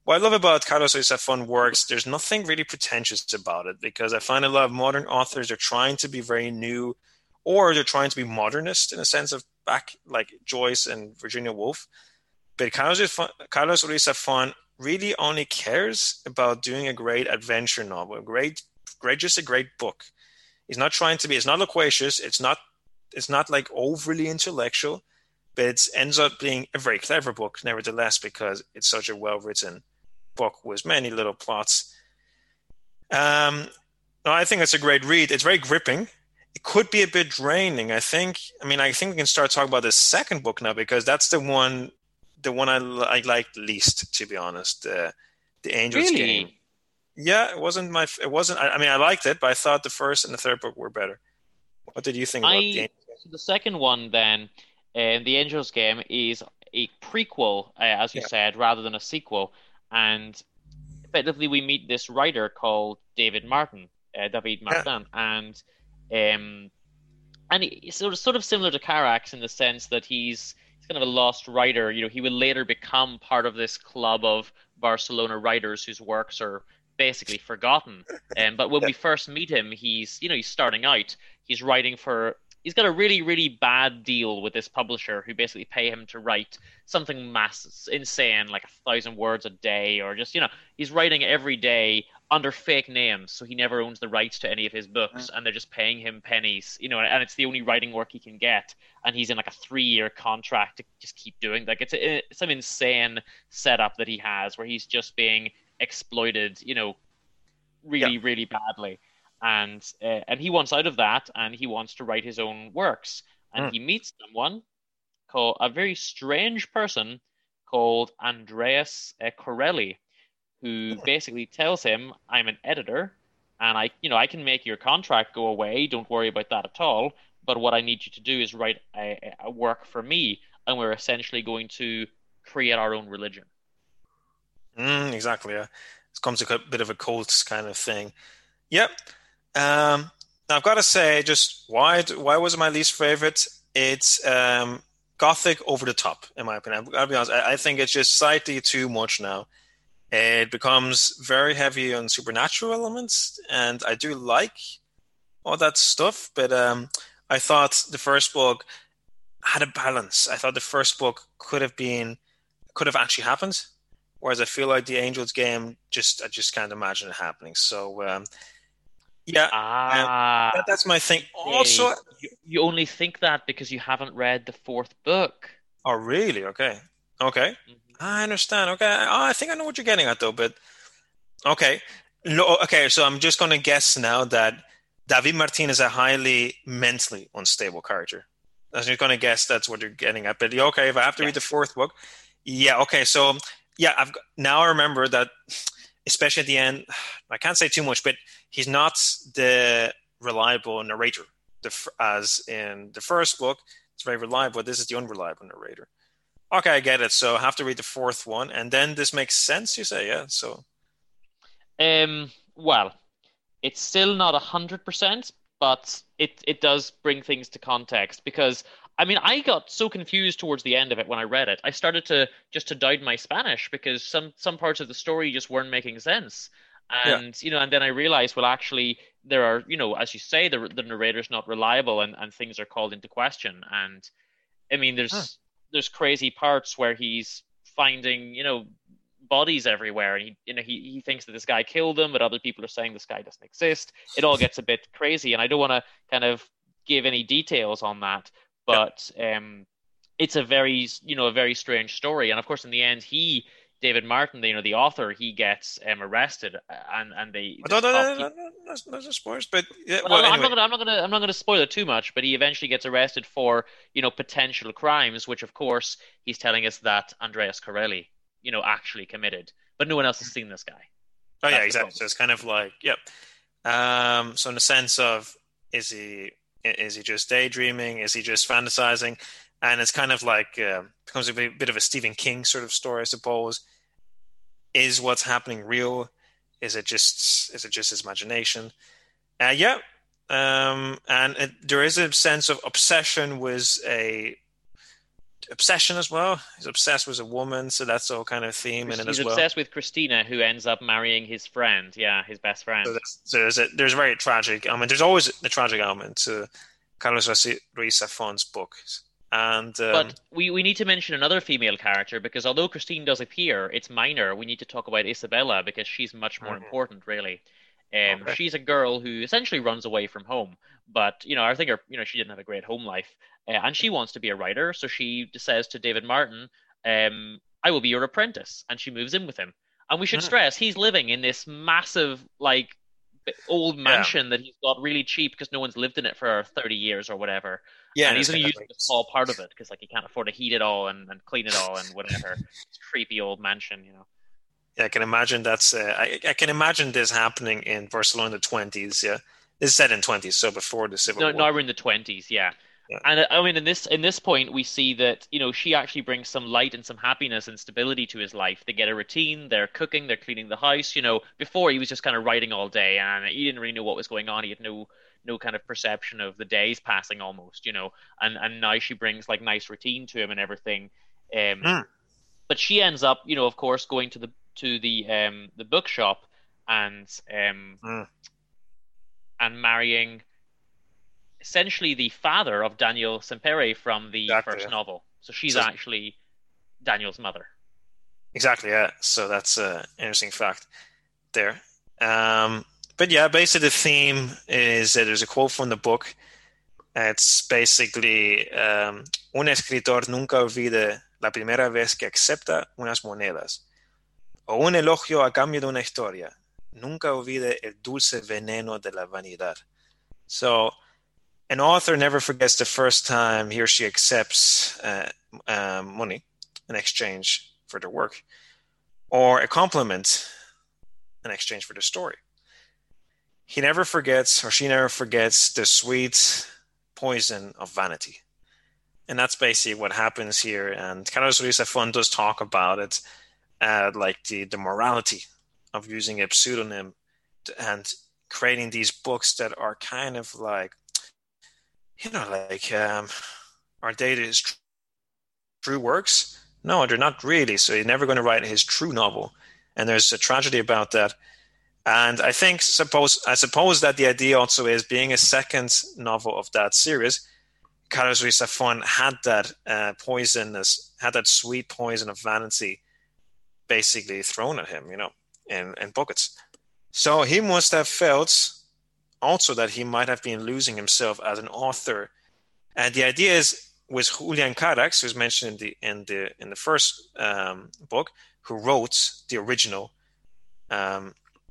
what I love about Carlos Safon works, there's nothing really pretentious about it, because I find a lot of modern authors are trying to be very new, or they're trying to be modernist in a sense of back like Joyce and Virginia Woolf. But Carlos Safon really only cares about doing a great adventure novel, just a great book. He's not trying to be. It's not loquacious. It's not like overly intellectual, but it ends up being a very clever book, nevertheless, because it's such a well-written book with many little plots. No, I think it's a great read. It's very gripping. It could be a bit draining. I think we can start talking about the second book now, because that's the one I liked least, to be honest. The Angels Game. Yeah, it wasn't. I liked it, but I thought the first and the third book were better. What did you think about the Angels Game? So the second one, then, the Angels Game is a prequel, as you said, rather than a sequel. And effectively, we meet this writer called David Martin, and he's sort of similar to Carax in the sense that he's kind of a lost writer. He will later become part of this club of Barcelona writers whose works are basically forgotten. But when we first meet him, he's starting out. He's got a really, really bad deal with this publisher who basically pay him to write something insane, like 1,000 words a day, or just, he's writing every day under fake names, so he never owns the rights to any of his books, and they're just paying him pennies, and it's the only writing work he can get, and he's in like a 3-year contract to just keep doing. Like, it's some insane setup that he has where he's just being exploited, really, really badly. And he wants out of that, and he wants to write his own works. And he meets a very strange person called Andreas Corelli, who basically tells him, "I'm an editor, and I can make your contract go away. Don't worry about that at all. But what I need you to do is write a work for me, and we're essentially going to create our own religion." Exactly. Yeah. It becomes a bit of a cult kind of thing. Yep. Now I've got to say, just why was it my least favorite? It's gothic over the top, in my opinion. I'll be honest. I think it's just slightly too much now. It becomes very heavy on supernatural elements, and I do like all that stuff. But I thought the first book had a balance. I thought the first book could have actually happened, whereas I feel like the Angels Game I just can't imagine it happening. So. That's my thing. Also, you only think that because you haven't read the fourth book. Oh, really? Okay. Mm-hmm. I understand. Okay, I think I know what you're getting at, though. But okay, no. Okay, so I'm just going to guess now that David Martin is a highly mentally unstable character. I'm just going to guess that's what you're getting at. But okay, if I have to read the fourth book, okay. So now I remember that. Especially at the end, I can't say too much, but he's not the reliable narrator. As in the first book, it's very reliable. This is the unreliable narrator. Okay, I get it. So I have to read the fourth one, and then this makes sense, you say, yeah? So, well, it's still not 100%, but it does bring things to context, because I got so confused towards the end of it when I read it. I started to doubt my Spanish, because some parts of the story just weren't making sense. And, and then I realized, well, actually, there are, as you say, the narrator's not reliable, and things are called into question. And, there's crazy parts where he's finding, bodies everywhere. And he thinks that this guy killed him, but other people are saying this guy doesn't exist. It all gets a bit crazy, and I don't want to kind of give any details on that. But it's a very strange story, and of course, in the end, David Martin, the author, he gets arrested, and they. No spoilers, but anyway. I'm not gonna spoil it too much. But he eventually gets arrested for potential crimes, which of course he's telling us that Andreas Corelli actually committed, but no one else has seen this guy. Oh yeah, exactly. So it's kind of like so in the sense of, is he just daydreaming? Is he just fantasizing? And it's kind of like becomes a bit of a Stephen King sort of story, I suppose. Is what's happening real? Is it just his imagination? And there is a sense of obsession with a obsession as well. He's obsessed with a woman, so that's all kind of theme in it as He's well. obsessed with Christina, who ends up marrying his friend. Yeah, his best friend. There's a very tragic element. There's always a tragic element to Carlos Ruiz Zafon's books. And But we need to mention another female character because although Christine does appear, it's minor. We need to talk about Isabella because she's much more important, really. Okay. She's a girl who essentially runs away from home, but I think she didn't have a great home life, and she wants to be a writer. So she says to David Martin, "I will be your apprentice," and she moves in with him. And we should stress he's living in this massive, like, old mansion that he's got really cheap because no one's lived in it for 30 years or whatever. Yeah, and he's only using a small part of it because like he can't afford to heat it all and clean it all and whatever. It's a creepy old mansion. Yeah, I can imagine that's. I can imagine this happening in Barcelona in the 20s. Yeah, this is set in 20s, so before the Civil War. No, we're in the 20s. Yeah. And I mean, in this point, we see that she actually brings some light and some happiness and stability to his life. They get a routine. They're cooking. They're cleaning the house. Before he was just kind of writing all day, and he didn't really know what was going on. He had no kind of perception of the days passing almost. And now she brings like nice routine to him and everything. But she ends up, of course, going to the bookshop and marrying essentially the father of Daniel Sempere from the first novel. So she's actually Daniel's mother. Exactly, yeah. So that's an interesting fact there. But yeah, basically the theme is that there's a quote from the book. It's basically, un escritor nunca olvida la primera vez que acepta unas monedas. O un elogio a cambio de una historia. Nunca olvide el dulce veneno de la vanidad. So, an author never forgets the first time he or she accepts money in exchange for their work, or a compliment in exchange for the story. He never forgets, or she never forgets, the sweet poison of vanity. And that's basically what happens here. And Carlos Ruiz Zafón does talk about it, like the morality of using a pseudonym and creating these books that are kind of like, are they his true works? No, they're not really. So he's never going to write his true novel. And there's a tragedy about that. And I suppose that the idea also is, being a second novel of that series, Carlos Ruiz Zafón had that had that sweet poison of vanity basically thrown at him, in buckets. So he must have felt also that he might have been losing himself as an author. And the idea is with Julian Carax, who's mentioned in the first book, who wrote the original, The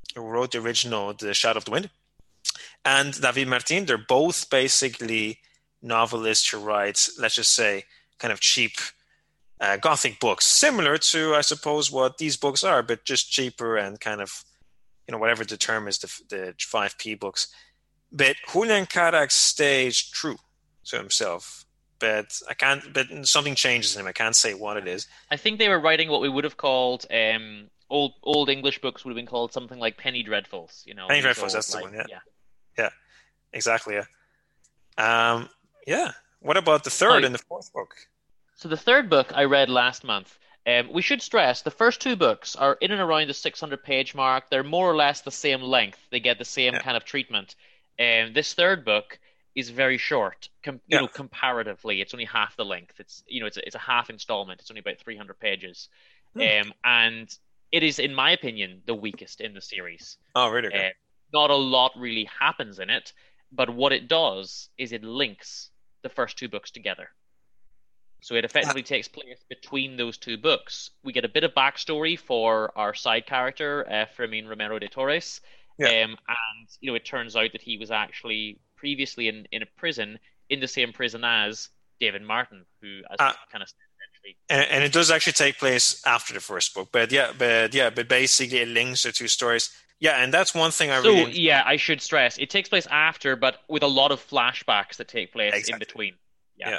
Shadow of the Wind, and David Martin. They're both basically novelists who write, let's just say, kind of cheap Gothic books, similar to, I suppose, what these books are, but just cheaper and kind of, whatever the term is, the 5p books. But Julian Carax stayed true to himself. But something changes in him. I can't say what it is. I think they were writing what we would have called old English books would have been called something like Penny Dreadfuls. Penny Dreadfuls, that's the one. Yeah, exactly. Yeah. Yeah. What about the third and the fourth book? So the third book I read last month. We should stress the first two books are in and around the 600-page mark. They're more or less the same length. They get the same kind of treatment. This third book is very short. Comparatively, it's only half the length. It's it's a half installment. It's only about 300 pages, and it is, in my opinion, the weakest in the series. Oh, really? Okay. Not a lot really happens in it, but what it does is it links the first two books together. So it effectively takes place between those two books. We get a bit of backstory for our side character, Fermin Romero de Torres. And it turns out that he was actually previously in a prison, in the same prison as David Martin, who kind of essentially. And it does actually take place after the first book, but basically it links the two stories. Yeah, and that's one thing I should stress, it takes place after, but with a lot of flashbacks that take place in between. Yeah.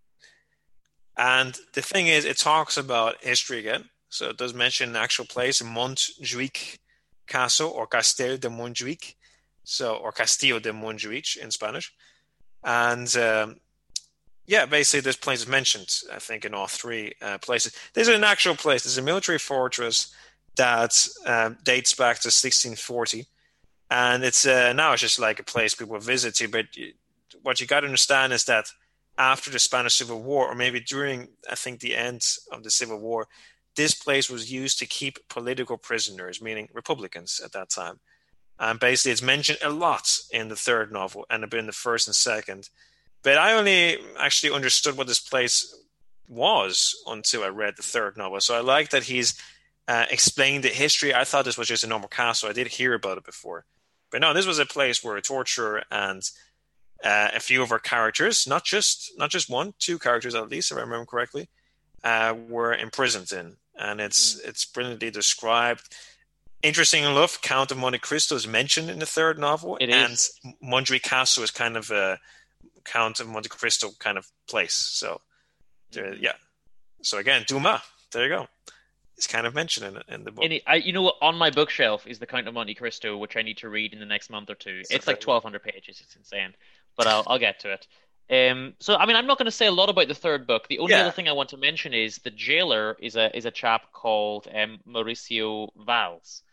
And the thing is, it talks about history again. So it does mention an actual place, Montjuic Castle, or Castel de Montjuic, or Castillo de Montjuic in Spanish. And Yeah, basically, this place is mentioned, I think, in all three places. There's an actual place. There's a military fortress that dates back to 1640, and it's now it's just like a place people visit to. But what you got to understand is that after the Spanish Civil War, or maybe during, I think, the end of the Civil War, this place was used to keep political prisoners, meaning Republicans at that time. And basically, it's mentioned a lot in the third novel and a bit in the first and second. But I only actually understood what this place was until I read the third novel. So I like that he's explained the history. I thought this was just a normal castle. I did hear about it before. But no, this was a place where torture and a few of our characters, not just one, two characters at least, if I remember correctly, were imprisoned in. And it's brilliantly described. Interesting enough, Count of Monte Cristo is mentioned in the third novel, It and is. Mondri Castle is kind of a Count of Monte Cristo kind of place. So, yeah. So again, Dumas. There you go. It's kind of mentioned in the book. You know what? On my bookshelf is the Count of Monte Cristo, which I need to read in the next month or two. It's like 1,200 pages. It's insane, but I'll get to it. So I mean, I'm not going to say a lot about the third book. The only Yeah. other thing I want to mention is the jailer is a chap called Mauricio Valls,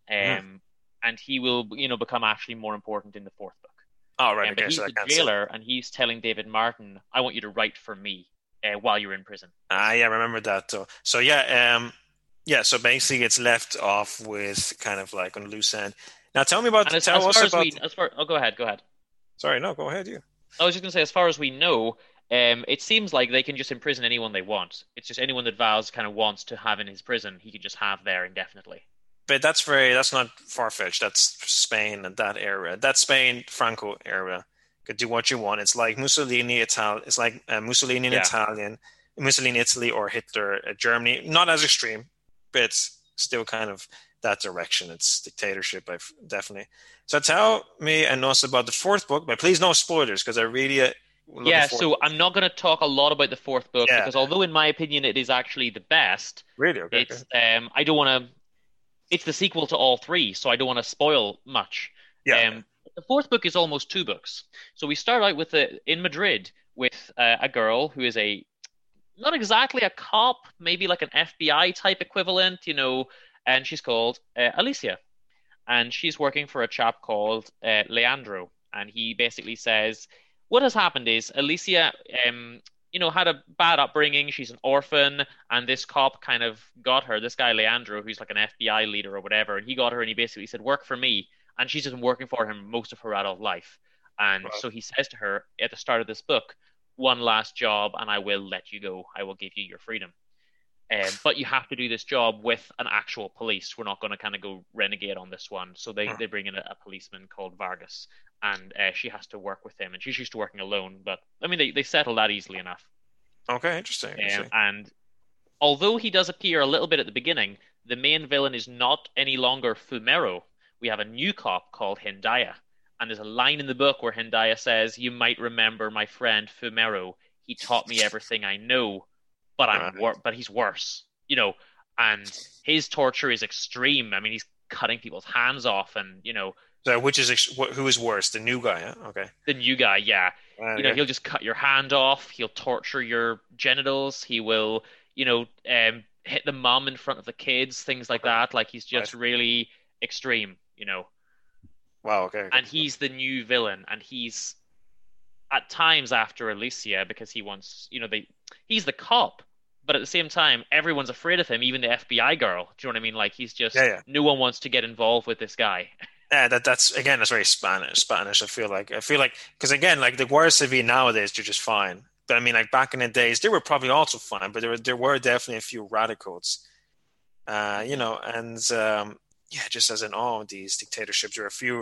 and he will become actually more important in the fourth book. Oh, right. But Okay. he's So I the can't say. jailer, and he's telling David Martin, "I want you to write for me while you're in prison." Yeah, I remember that too. So yeah, yeah. So basically, it's left off with kind of like on a loose end. Now, And tell us about. oh, go ahead, go ahead. Sorry, no, go ahead. You. I was just going to say, as far as we know, it seems like they can just imprison anyone they want. It's just anyone that Val's kind of wants to have in his prison, he can just have there indefinitely. But that's not far-fetched. That's Spain and that era. That's Spain, Franco era. Could do what you want. It's like Mussolini, It's like Mussolini in Yeah. Italian, Mussolini Italy, or Hitler Germany. Not as extreme, but it's still kind of that direction. It's dictatorship, definitely. So tell me and us about the fourth book, but please no spoilers because I really looking Yeah, forward. so I'm not going to talk a lot about the fourth book Yeah. because although in my opinion it is actually the best, Really? Okay. it's I don't want to. It's the sequel to all three, so I don't want to spoil much. Yeah. The fourth book is almost two books. So we start out with in Madrid with a girl who is not exactly a cop, maybe like an FBI type equivalent, and she's called Alicia. And she's working for a chap called Leandro. And he basically says, what has happened is Alicia, had a bad upbringing. She's an orphan, and this cop kind of got her, this guy Leandro, who's like an FBI leader or whatever, and he got her and he basically said, work for me. And she's been working for him most of her adult life. And Wow. so he says to her at the start of this book, one last job and I will let you go. I will give you your freedom. But you have to do this job with an actual police. We're not going to kind of go renegade on this one. So they bring in a policeman called Vargas, and she has to work with him. And she's used to working alone, but I mean, they settle that easily enough. Okay. Interesting. And although he does appear a little bit at the beginning, the main villain is not any longer Fumero. We have a new cop called Hendaya. And there's a line in the book where Hendaya says, "You might remember my friend Fumero. He taught me everything I know, but but he's worse, and his torture is extreme. I mean, he's cutting people's hands off, and So who is worse, the new guy? Huh? Okay. the new guy, yeah, Okay. he'll just cut your hand off. He'll torture your genitals. He will, hit the mom in front of the kids, things like that. Like he's just really extreme. Wow. Okay. And he's the new villain, and he's at times after Alicia because he wants, he's the cop, but at the same time, everyone's afraid of him, even the FBI girl. Do you know what I mean? Like he's just no one wants to get involved with this guy. Yeah, that's very Spanish. I feel like because again, like the Guardia Civil nowadays, they're just fine. But I mean, like back in the days, they were probably also fine, but there were definitely a few radicals, and just as in all these dictatorships, there are a few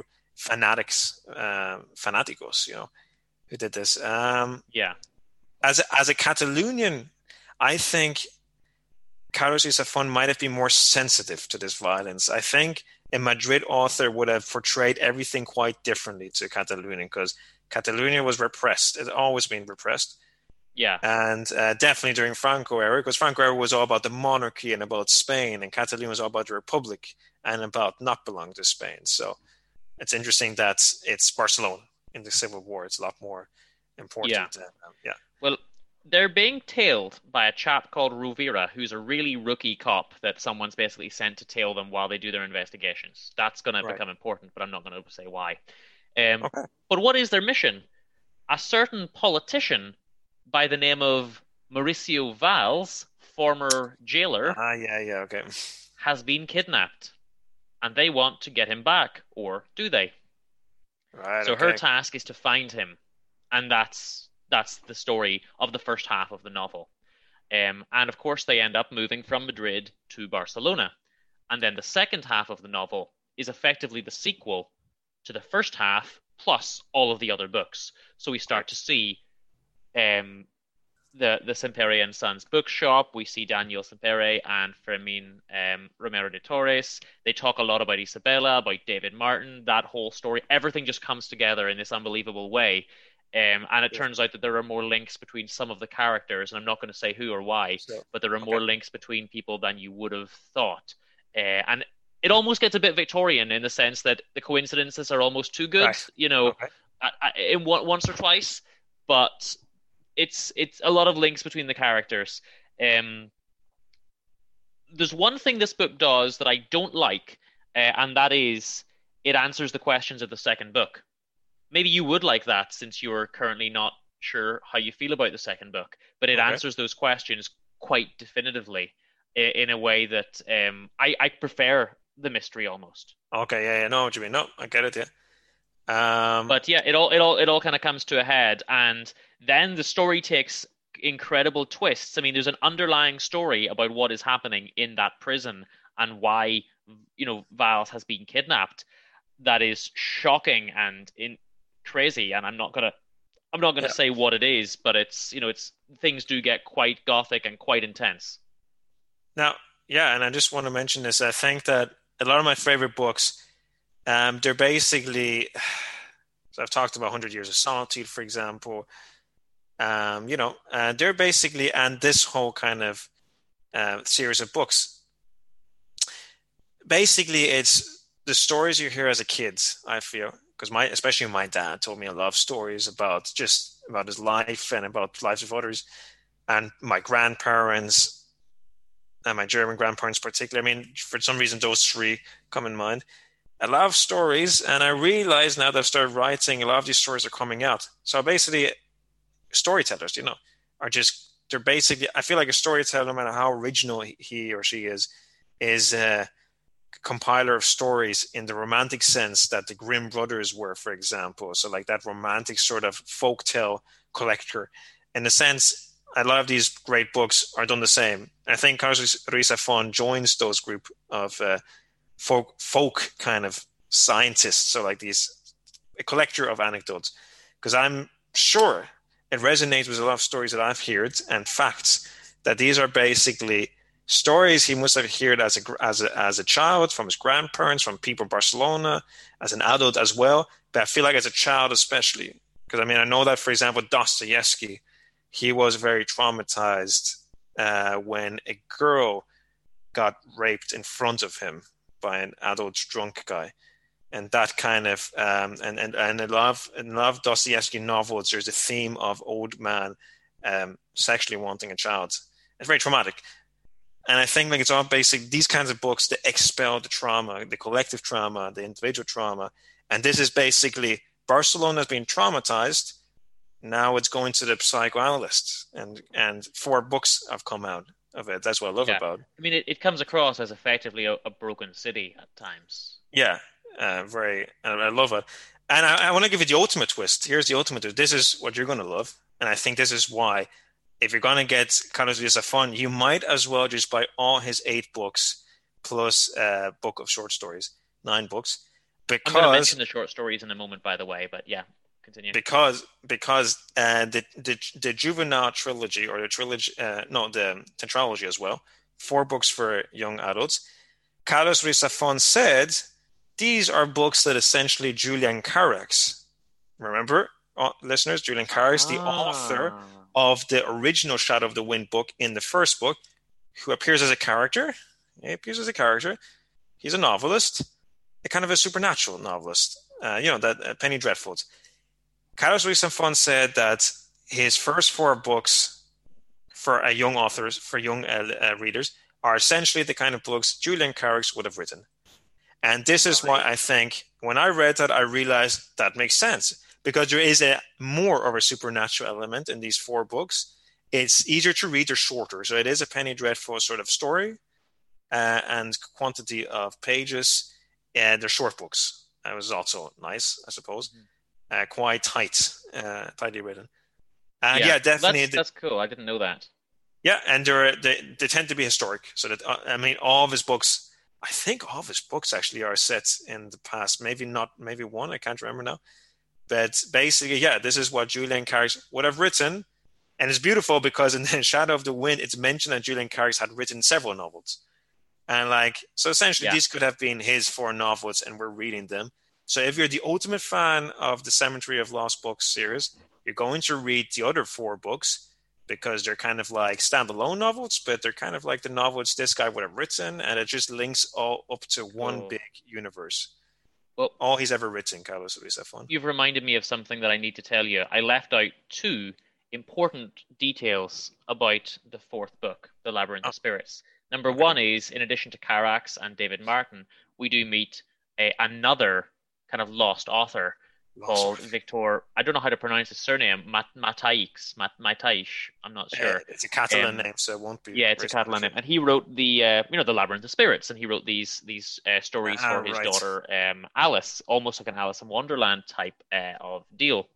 fanaticos, who did this. Yeah. As a Catalonian, I think Carlos Isafon might have been more sensitive to this violence. I think a Madrid author would have portrayed everything quite differently to Catalonia because Catalonia was repressed. It had always been repressed. Yeah. And definitely during Franco era, because Franco era was all about the monarchy and about Spain, and Catalonia was all about the Republic and about not belonging to Spain. So it's interesting that it's Barcelona in the Civil War. It's a lot more important. Yeah. Well, they're being tailed by a chap called Ruvira, who's a really rookie cop that someone's basically sent to tail them while they do their investigations. That's going to Right. become important, but I'm not going to say why. Okay. But what is their mission? A certain politician by the name of Mauricio Valls, former jailer, Yeah. Okay. has been kidnapped, and they want to get him back, or do they? Right. So okay. her task is to find him, and that's the story of the first half of the novel. And of course, they end up moving from Madrid to Barcelona, and then the second half of the novel is effectively the sequel to the first half plus all of the other books. So we start to see the Sempere and Sons bookshop. We see Daniel Sempere and Fermin Romero de Torres. They talk a lot about Isabella, about David Martin, that whole story. Everything just comes together in this unbelievable way. And it turns out that there are more links between some of the characters, and I'm not going to say who or why, but there are more links between people than you would have thought. And it almost gets a bit Victorian in the sense that the coincidences are almost too good, in once or twice, but it's a lot of links between the characters. There's one thing this book does that I don't like, and that is it answers the questions of the second book. Maybe you would like that since you're currently not sure how you feel about the second book, but it answers those questions quite definitively in a way that I prefer the mystery almost. Okay, yeah, I know what you mean. No, I get it, yeah. But yeah, it all kind of comes to a head, and then the story takes incredible twists. I mean, there's an underlying story about what is happening in that prison and why, Valls has been kidnapped. That is shocking and crazy, and I'm not gonna say what it is, but it's things do get quite gothic and quite intense. Now, and I just want to mention this. I think that a lot of my favorite books, they're basically, so I've talked about 100 Years of Solitude, for example. They're basically, and this whole kind of series of books, basically it's the stories you hear as a kid, I feel, because especially my dad told me a lot of stories about his life and about the lives of others, and my grandparents and my German grandparents particularly. I mean, for some reason, those three come in mind. A lot of stories, and I realize now that I've started writing, a lot of these stories are coming out. So basically, storytellers, they're basically, I feel like a storyteller, no matter how original he or she is a compiler of stories in the romantic sense that the Grimm brothers were, for example. So like that romantic sort of folktale collector. In a sense, a lot of these great books are done the same. I think Carlos Ruiz Zafón joins those group of folk kind of scientists, so like a collector of anecdotes, because I'm sure it resonates with a lot of stories that I've heard and facts that these are basically stories he must have heard as a child from his grandparents, from people in Barcelona, as an adult as well. But I feel like as a child especially, because I know that, for example, Dostoevsky, he was very traumatized when a girl got raped in front of him by an adult drunk guy. And that kind of and I love Dostoevsky novels. There's a theme of old man sexually wanting a child. It's very traumatic, and I think like it's all basic. These kinds of books that expel the trauma, the collective trauma, the individual trauma, and this is basically Barcelona has been traumatized. Now it's going to the psychoanalyst, and 4 books have come out of it. That's what I love about it. I mean, it comes across as effectively a broken city at times. Yeah. I love it. And I want to give you the ultimate twist. Here's the ultimate twist. This is what you're going to love. And I think this is why, if you're going to get Carlos Ruiz Zafón, you might as well just buy all his 8 books plus a book of short stories, 9 books. Because, I'm going to mention the short stories in a moment, by the way, but yeah, continue. Because the Juvenile trilogy, or the trilogy, the tetralogy as well, 4 books for young adults. Carlos Ruiz Zafón said, these are books that essentially Julian Carax, remember, listeners, Julian Carax, the author of the original Shadow of the Wind book in the first book, who appears as a character. He appears as a character. He's a novelist, a kind of a supernatural novelist, that Penny Dreadfuls. Carlos Ruiz Zafón said that his first four books for young authors, for young readers, are essentially the kind of books Julian Carrick would have written. And this is why I think when I read that, I realized that makes sense because there is a more of a supernatural element in these four books. It's easier to read, they're shorter. So it is a Penny Dreadful sort of story and quantity of pages. They're short books. It was also nice, I suppose. Quite tightly written. And yeah, definitely. That's cool. I didn't know that. Yeah, and they tend to be historic. So that all of his books, I think all of his books actually are set in the past. Maybe one. I can't remember now. But basically, yeah, this is what Julian Carrick would have written, and it's beautiful because in the Shadow of the Wind, it's mentioned that Julian Carrick had written several novels, and so essentially these could have been his four novels, and we're reading them. So if you're the ultimate fan of the Cemetery of Lost Books series, you're going to read the other four books because they're kind of like standalone novels, but they're kind of like the novels this guy would have written, and it just links all up to one big universe. Well, all he's ever written, Carlos Ruiz Zafón. You've reminded me of something that I need to tell you. I left out two important details about the fourth book, The Labyrinth of Spirits. Number one is, in addition to Carax and David Martin, we do meet another kind of lost author called Victor. I don't know how to pronounce his surname. Mataix. I'm not sure. It's a Catalan name, so it won't be. Yeah, it's a Catalan name, and he wrote the the Labyrinth of Spirits, and he wrote these stories for his daughter Alice, almost like an Alice in Wonderland type of deal.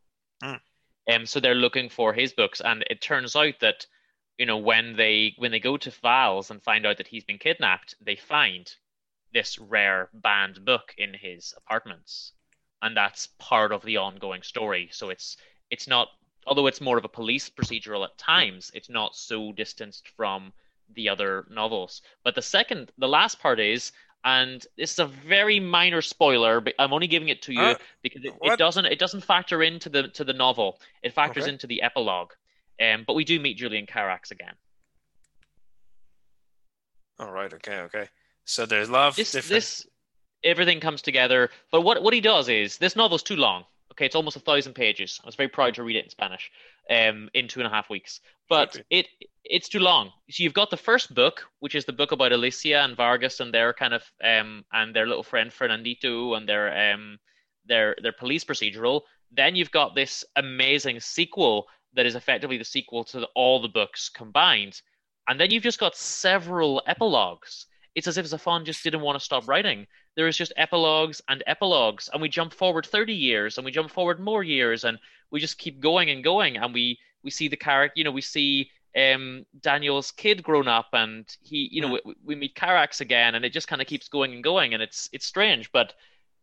So they're looking for his books, and it turns out that when they go to Val's and find out that he's been kidnapped, they find this rare banned book in his apartments. And that's part of the ongoing story. So it's not, although it's more of a police procedural at times, it's not so distanced from the other novels. But the last part is, and this is a very minor spoiler, but I'm only giving it to you because it doesn't factor into the novel. It factors into the epilogue. But we do meet Julian Carax again. All right. Okay. So there's love. Everything comes together. But what he does is, this novel's too long. Okay, it's almost 1,000 pages. I was very proud to read it in Spanish in 2.5 weeks. But it's too long. So you've got the first book, which is the book about Alicia and Vargas and their kind of and their little friend Fernandito and their police procedural. Then you've got this amazing sequel that is effectively the sequel to all the books combined. And then you've just got several epilogues. It's as if Zafón just didn't want to stop writing. There is just epilogues, and we jump forward 30 years, and we jump forward more years, and we just keep going and going, and we see the character, we see Daniel's kid grown up, and he, we meet Carax again, and it just kind of keeps going and going, and it's strange, but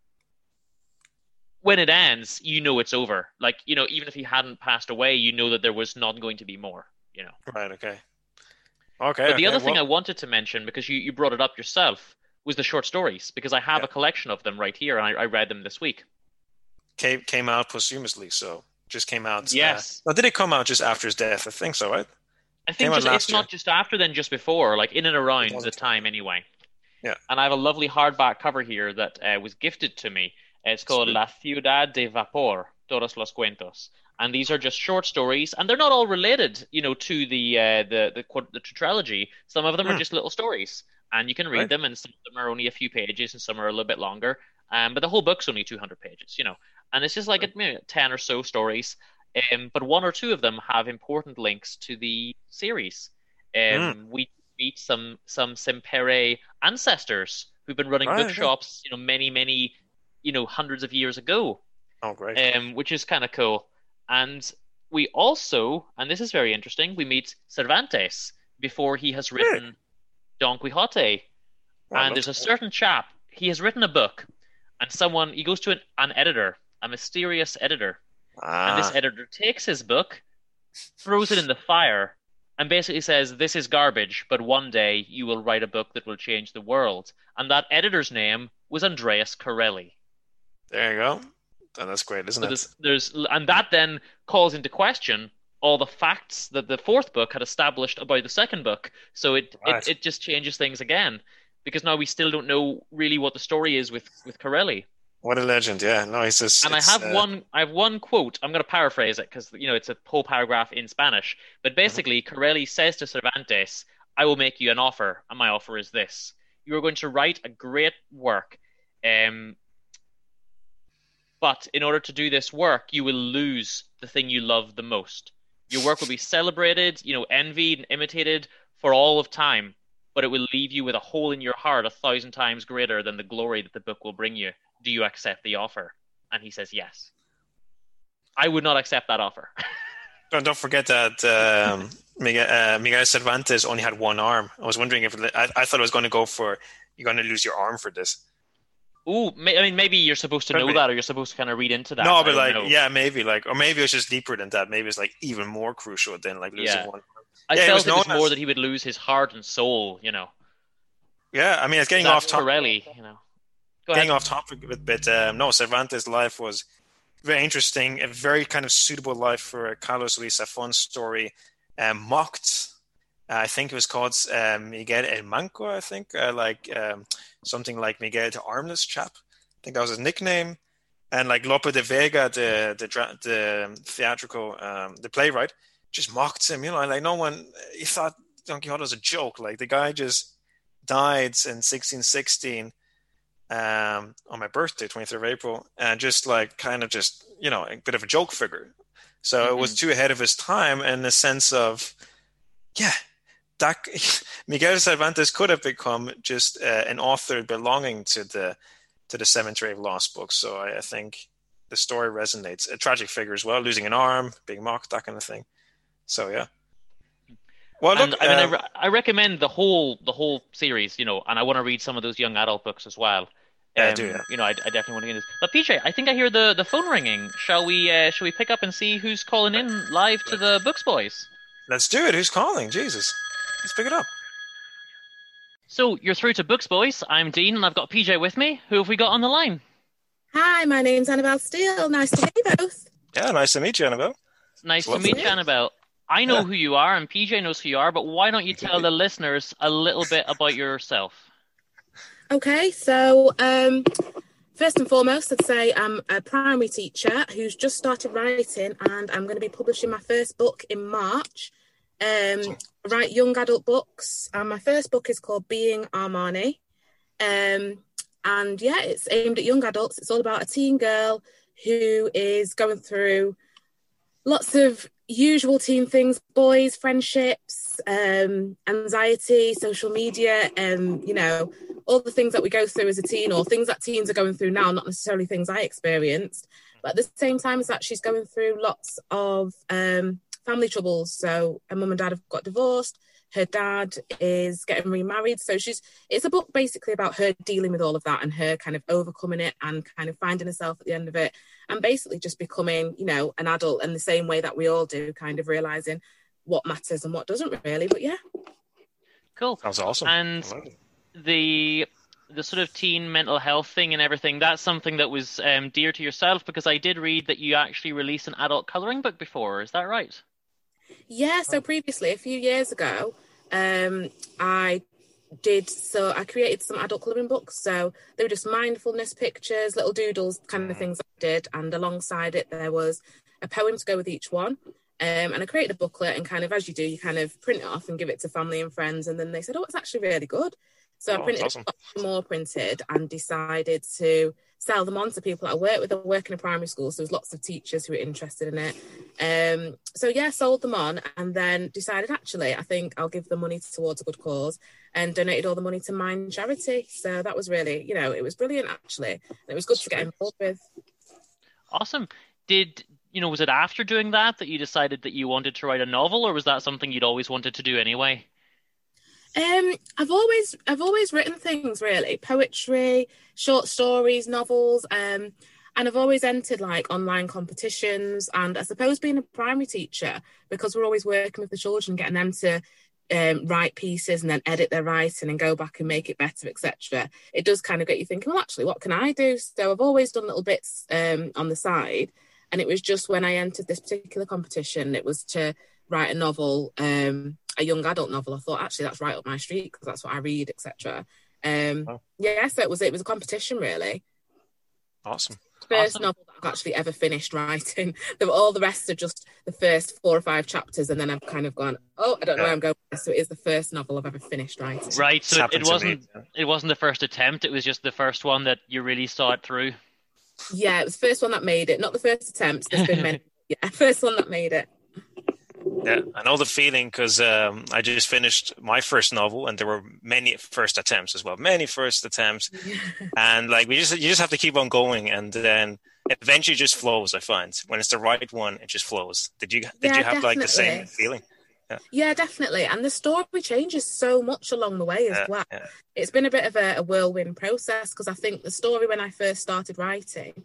when it ends, it's over. Like, even if he hadn't passed away, that there was not going to be more, Right, okay. But the other thing I wanted to mention, because you brought it up yourself, was the short stories, because I have a collection of them right here, and I read them this week. Came out posthumously, so just came out. Yes. Did it come out just after his death? I think so, right? I think it's not just after, then just before, like in and around the time anyway. Yeah. And I have a lovely hardback cover here that was gifted to me. It's called La Ciudad de Vapor, Todos los Cuentos. And these are just short stories, and they're not all related, to the trilogy. Some of them are just little stories, and you can read them, and some of them are only a few pages, and some are a little bit longer. But the whole book's only 200 pages, and it's just like 10 or so stories. But one or two of them have important links to the series. We meet some Sempere ancestors who've been running bookshops, many, hundreds of years ago. Oh, great! Which is kind of cool. And we also, and this is very interesting, we meet Cervantes before he has written Don Quixote. And there's a certain chap, he has written a book, and he goes to an editor, a mysterious editor. And this editor takes his book, throws it in the fire, and basically says, "This is garbage, but one day you will write a book that will change the world." And that editor's name was Andreas Corelli. There you go. And that's great, isn't it? And that then calls into question all the facts that the fourth book had established about the second book. So it just changes things again, because now we still don't know really what the story is with Corelli. What a legend! Yeah, no, he's just. And I have one quote. I'm going to paraphrase it because it's a whole paragraph in Spanish. But basically, Corelli says to Cervantes, "I will make you an offer, and my offer is this: you are going to write a great work, but in order to do this work, you will lose the thing you love the most. Your work will be celebrated, envied and imitated for all of time, but it will leave you with a hole in your heart 1,000 times greater than the glory that the book will bring you. Do you accept the offer?" And he says yes. I would not accept that offer. Don't forget that Miguel Cervantes only had one arm. I was wondering I thought it was going to go for you're going to lose your arm for this. Ooh, I mean, maybe you're supposed to know that, or you're supposed to kind of read into that. No, but maybe or maybe it's just deeper than that. Maybe it's like even more crucial than like losing one. I felt it was more that he would lose his heart and soul. Yeah, I mean, it's getting off topic. Corelli, Getting off topic a bit. No, Cervantes' life was very interesting. A very kind of suitable life for a Carlos Luis Zafón story. Mocked. I think it was called Miguel el Manco, I think, something like Miguel the Armless Chap. I think that was his nickname. And like Lope de Vega, the theatrical, the playwright, just mocked him. Like no one, he thought Don Quixote was a joke. Like the guy just died in 1616 on my birthday, 23rd of April, and just like kind of just, a bit of a joke figure. So it was too ahead of his time in the sense of, Miguel Cervantes could have become just an author belonging to the Cemetery of Lost Books. So I think the story resonates. A tragic figure as well, losing an arm, being mocked, that kind of thing. So yeah. Well, look, I recommend the whole series, and I want to read some of those young adult books as well. I do. Yeah. I definitely want to get this. But PJ, I think I hear the phone ringing. Shall we pick up and see who's calling in live to the Books Boys? Let's do it. Who's calling? Jesus. Let's pick it up. So you're through to Books Boys. I'm Dean, and I've got PJ with me. Who have we got on the line? Hi, my name's Annabelle Steele. Nice to meet you both. Yeah, nice to meet you, Annabelle. Nice to meet you, Annabelle. I know who you are, and PJ knows who you are, but why don't you tell the listeners a little bit about yourself? Okay, so first and foremost, I'd say I'm a primary teacher who's just started writing, and I'm going to be publishing my first book in March. I write young adult books, and my first book is called Being Armani. And it's aimed at young adults. It's all about a teen girl who is going through lots of usual teen things: boys, friendships, anxiety, social media, all the things that we go through as a teen, or things that teens are going through now, not necessarily things I experienced. But at the same time as that, she's going through lots of family troubles. So her mum and dad have got divorced. Her dad is getting remarried. So it's a book basically about her dealing with all of that and her kind of overcoming it and kind of finding herself at the end of it and basically just becoming, an adult in the same way that we all do, kind of realising what matters and what doesn't really. But yeah. Cool. Sounds awesome. And the sort of teen mental health thing and everything, that's something that was dear to yourself, because I did read that you actually released an adult colouring book before. Is that right? Yeah, so previously, a few years ago, I created some adult colouring books. So they were just mindfulness pictures, little doodles, kind of things I did. And alongside it, there was a poem to go with each one. And I created a booklet, and kind of, as you do, you kind of print it off and give it to family and friends. And then they said, it's actually really good. So I printed more printed and decided to sell them on to people that I work with. I work in a primary school, so there's lots of teachers who are interested in it. Sold them on, and then decided, actually, I think I'll give the money towards a good cause, and donated all the money to Mind Charity. So that was really, it was brilliant, actually. And it was good to get involved with. Awesome. Was it after doing that you decided that you wanted to write a novel, or was that something you'd always wanted to do anyway? I've always written things, really, poetry, short stories, novels, and I've always entered like online competitions. And I suppose being a primary teacher, because we're always working with the children, getting them to write pieces and then edit their writing and go back and make it better, etc. It does kind of get you thinking, well, actually, what can I do? So I've always done little bits on the side. And it was just when I entered this particular competition, it was to write a novel, a young adult novel. I thought, actually, that's right up my street because that's what I read, etc. So it was a competition, really. Awesome. First Awesome. novel that I've actually ever finished writing. All the rest are just the first 4 or 5 chapters, and then I've kind of gone, I don't know where I'm going. So it is the first novel I've ever finished writing. Right, so It's happened to me. it wasn't the first attempt, it was just the first one that you really saw it through. Yeah, it was the first one that made it, not the first attempt. There's been many. Yeah, first one that made it. Yeah, I know the feeling because I just finished my first novel, and there were many first attempts as well. Many first attempts, and like you just have to keep on going, and then eventually it just flows. I find when it's the right one, it just flows. Did you have like the same feeling? Yeah, definitely. And the story changes so much along the way as well. Yeah. It's been a bit of a whirlwind process because I think the story when I first started writing,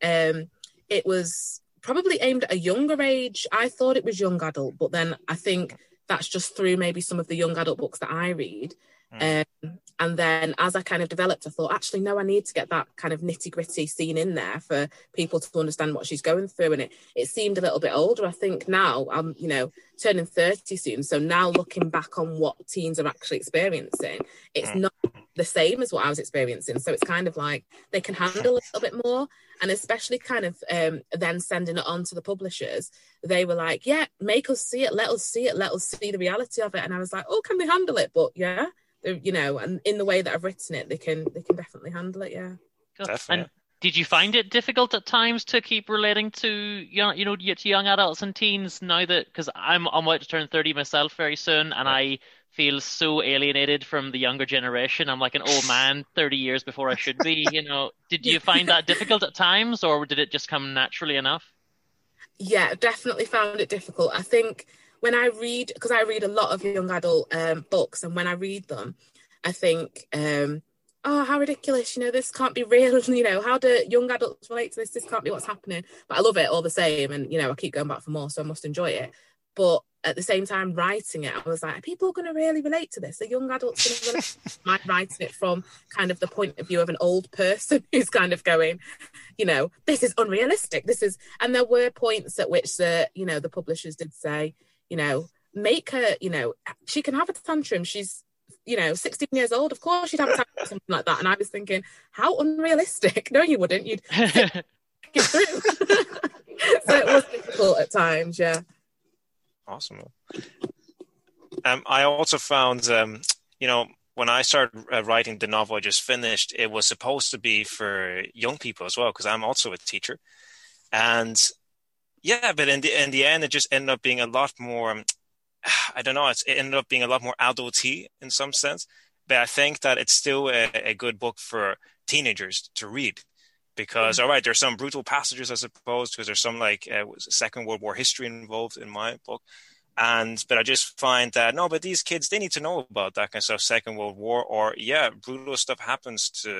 it was probably aimed at a younger age. I thought it was young adult, but then I think that's just through maybe some of the young adult books that I read. And then as I kind of developed, I thought, actually, no, I need to get that kind of nitty gritty scene in there for people to understand what she's going through. And it seemed a little bit older. I think now I'm, turning 30 soon. So now looking back on what teens are actually experiencing, it's not the same as what I was experiencing. So it's kind of like they can handle a little bit more. And especially kind of then sending it on to the publishers, they were like, yeah, make us see it. Let us see it. Let us see the reality of it. And I was like, oh, can they handle it? But yeah. And in the way that I've written it, they can definitely handle it. Yeah. Definitely. And did you find it difficult at times to keep relating to young adults and teens now that, because I'm about to turn 30 myself very soon, and I feel so alienated from the younger generation. I'm like an old man 30 years before I should be. Did you find that difficult at times, or did it just come naturally enough? Yeah, definitely found it difficult. I think when I read, because I read a lot of young adult books, and when I read them, I think, oh, how ridiculous, this can't be real. How do young adults relate to this? This can't be what's happening. But I love it all the same. And, I keep going back for more, so I must enjoy it. But at the same time, writing it, I was like, are people going to really relate to this? Are young adults going to relate? I'm writing it from kind of the point of view of an old person who's kind of going, this is unrealistic. And there were points at which the publishers did say, make her, she can have a tantrum. She's, 16 years old. Of course she'd have a tantrum, something like that. And I was thinking, how unrealistic. No, you wouldn't. You'd get through. So it was difficult at times, yeah. Awesome. I also found, when I started writing the novel I just finished, it was supposed to be for young people as well, because I'm also a teacher. And yeah, but in the end, it just ended up being a lot more, I don't know, it ended up being a lot more adult-y in some sense. But I think that it's still a good book for teenagers to read. Because, all right, there's some brutal passages, I suppose, because there's some Second World War history involved in my book. But I just find that, no, but these kids, they need to know about that kind of stuff, Second World War, or, yeah, brutal stuff happens to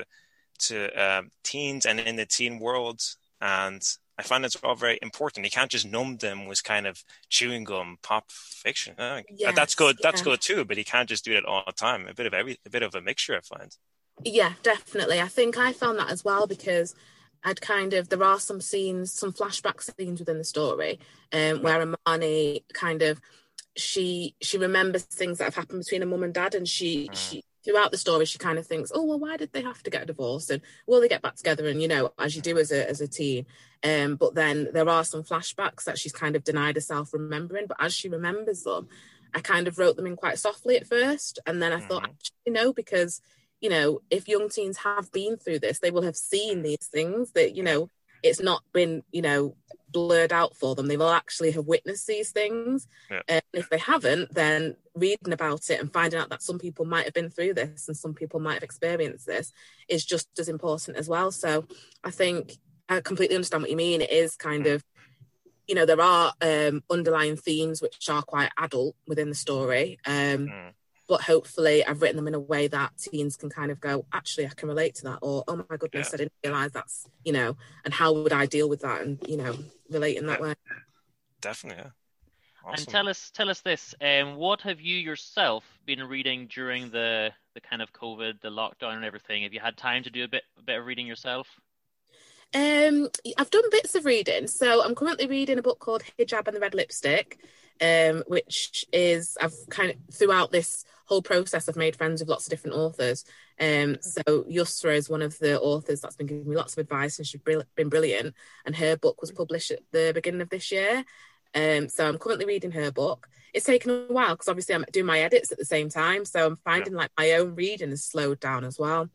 teens and in the teen world. And I find it's all very important. You can't just numb them with kind of chewing gum, pop fiction. Yes, that's good. That's good too, but you can't just do it all the time. A bit of a mixture, I find. Yeah, definitely. I think I found that as well because there are some scenes, some flashback scenes within the story where Imani she remembers things that have happened between her mum and dad, and she throughout the story she kind of thinks, oh well, why did they have to get a divorce, and will they get back together, and as you do as a teen. But then there are some flashbacks that she's kind of denied herself remembering, but as she remembers them, I kind of wrote them in quite softly at first, and then I thought, actually no, because if young teens have been through this, they will have seen these things that, it's not been, blurred out for them. They will actually have witnessed these things. Yeah. And if they haven't, then reading about it and finding out that some people might have been through this and some people might have experienced this is just as important as well. So I think I completely understand what you mean. It is kind of, there are underlying themes which are quite adult within the story. But hopefully I've written them in a way that teens can kind of go, actually, I can relate to that. Or, oh my goodness, I didn't realise that's, and how would I deal with that and, relate in that way. Definitely, yeah. Awesome. And tell us this, what have you yourself been reading during the kind of COVID, the lockdown and everything? Have you had time to do a bit of reading yourself? I've done bits of reading. So I'm currently reading a book called Hijab and the Red Lipstick, which is, I've kind of, throughout this whole process, I've made friends with lots of different authors. So Yusra is one of the authors that's been giving me lots of advice, and she's been brilliant. And her book was published at the beginning of this year. So I'm currently reading her book. It's taken a while because obviously I'm doing my edits at the same time. So I'm finding like my own reading has slowed down as well.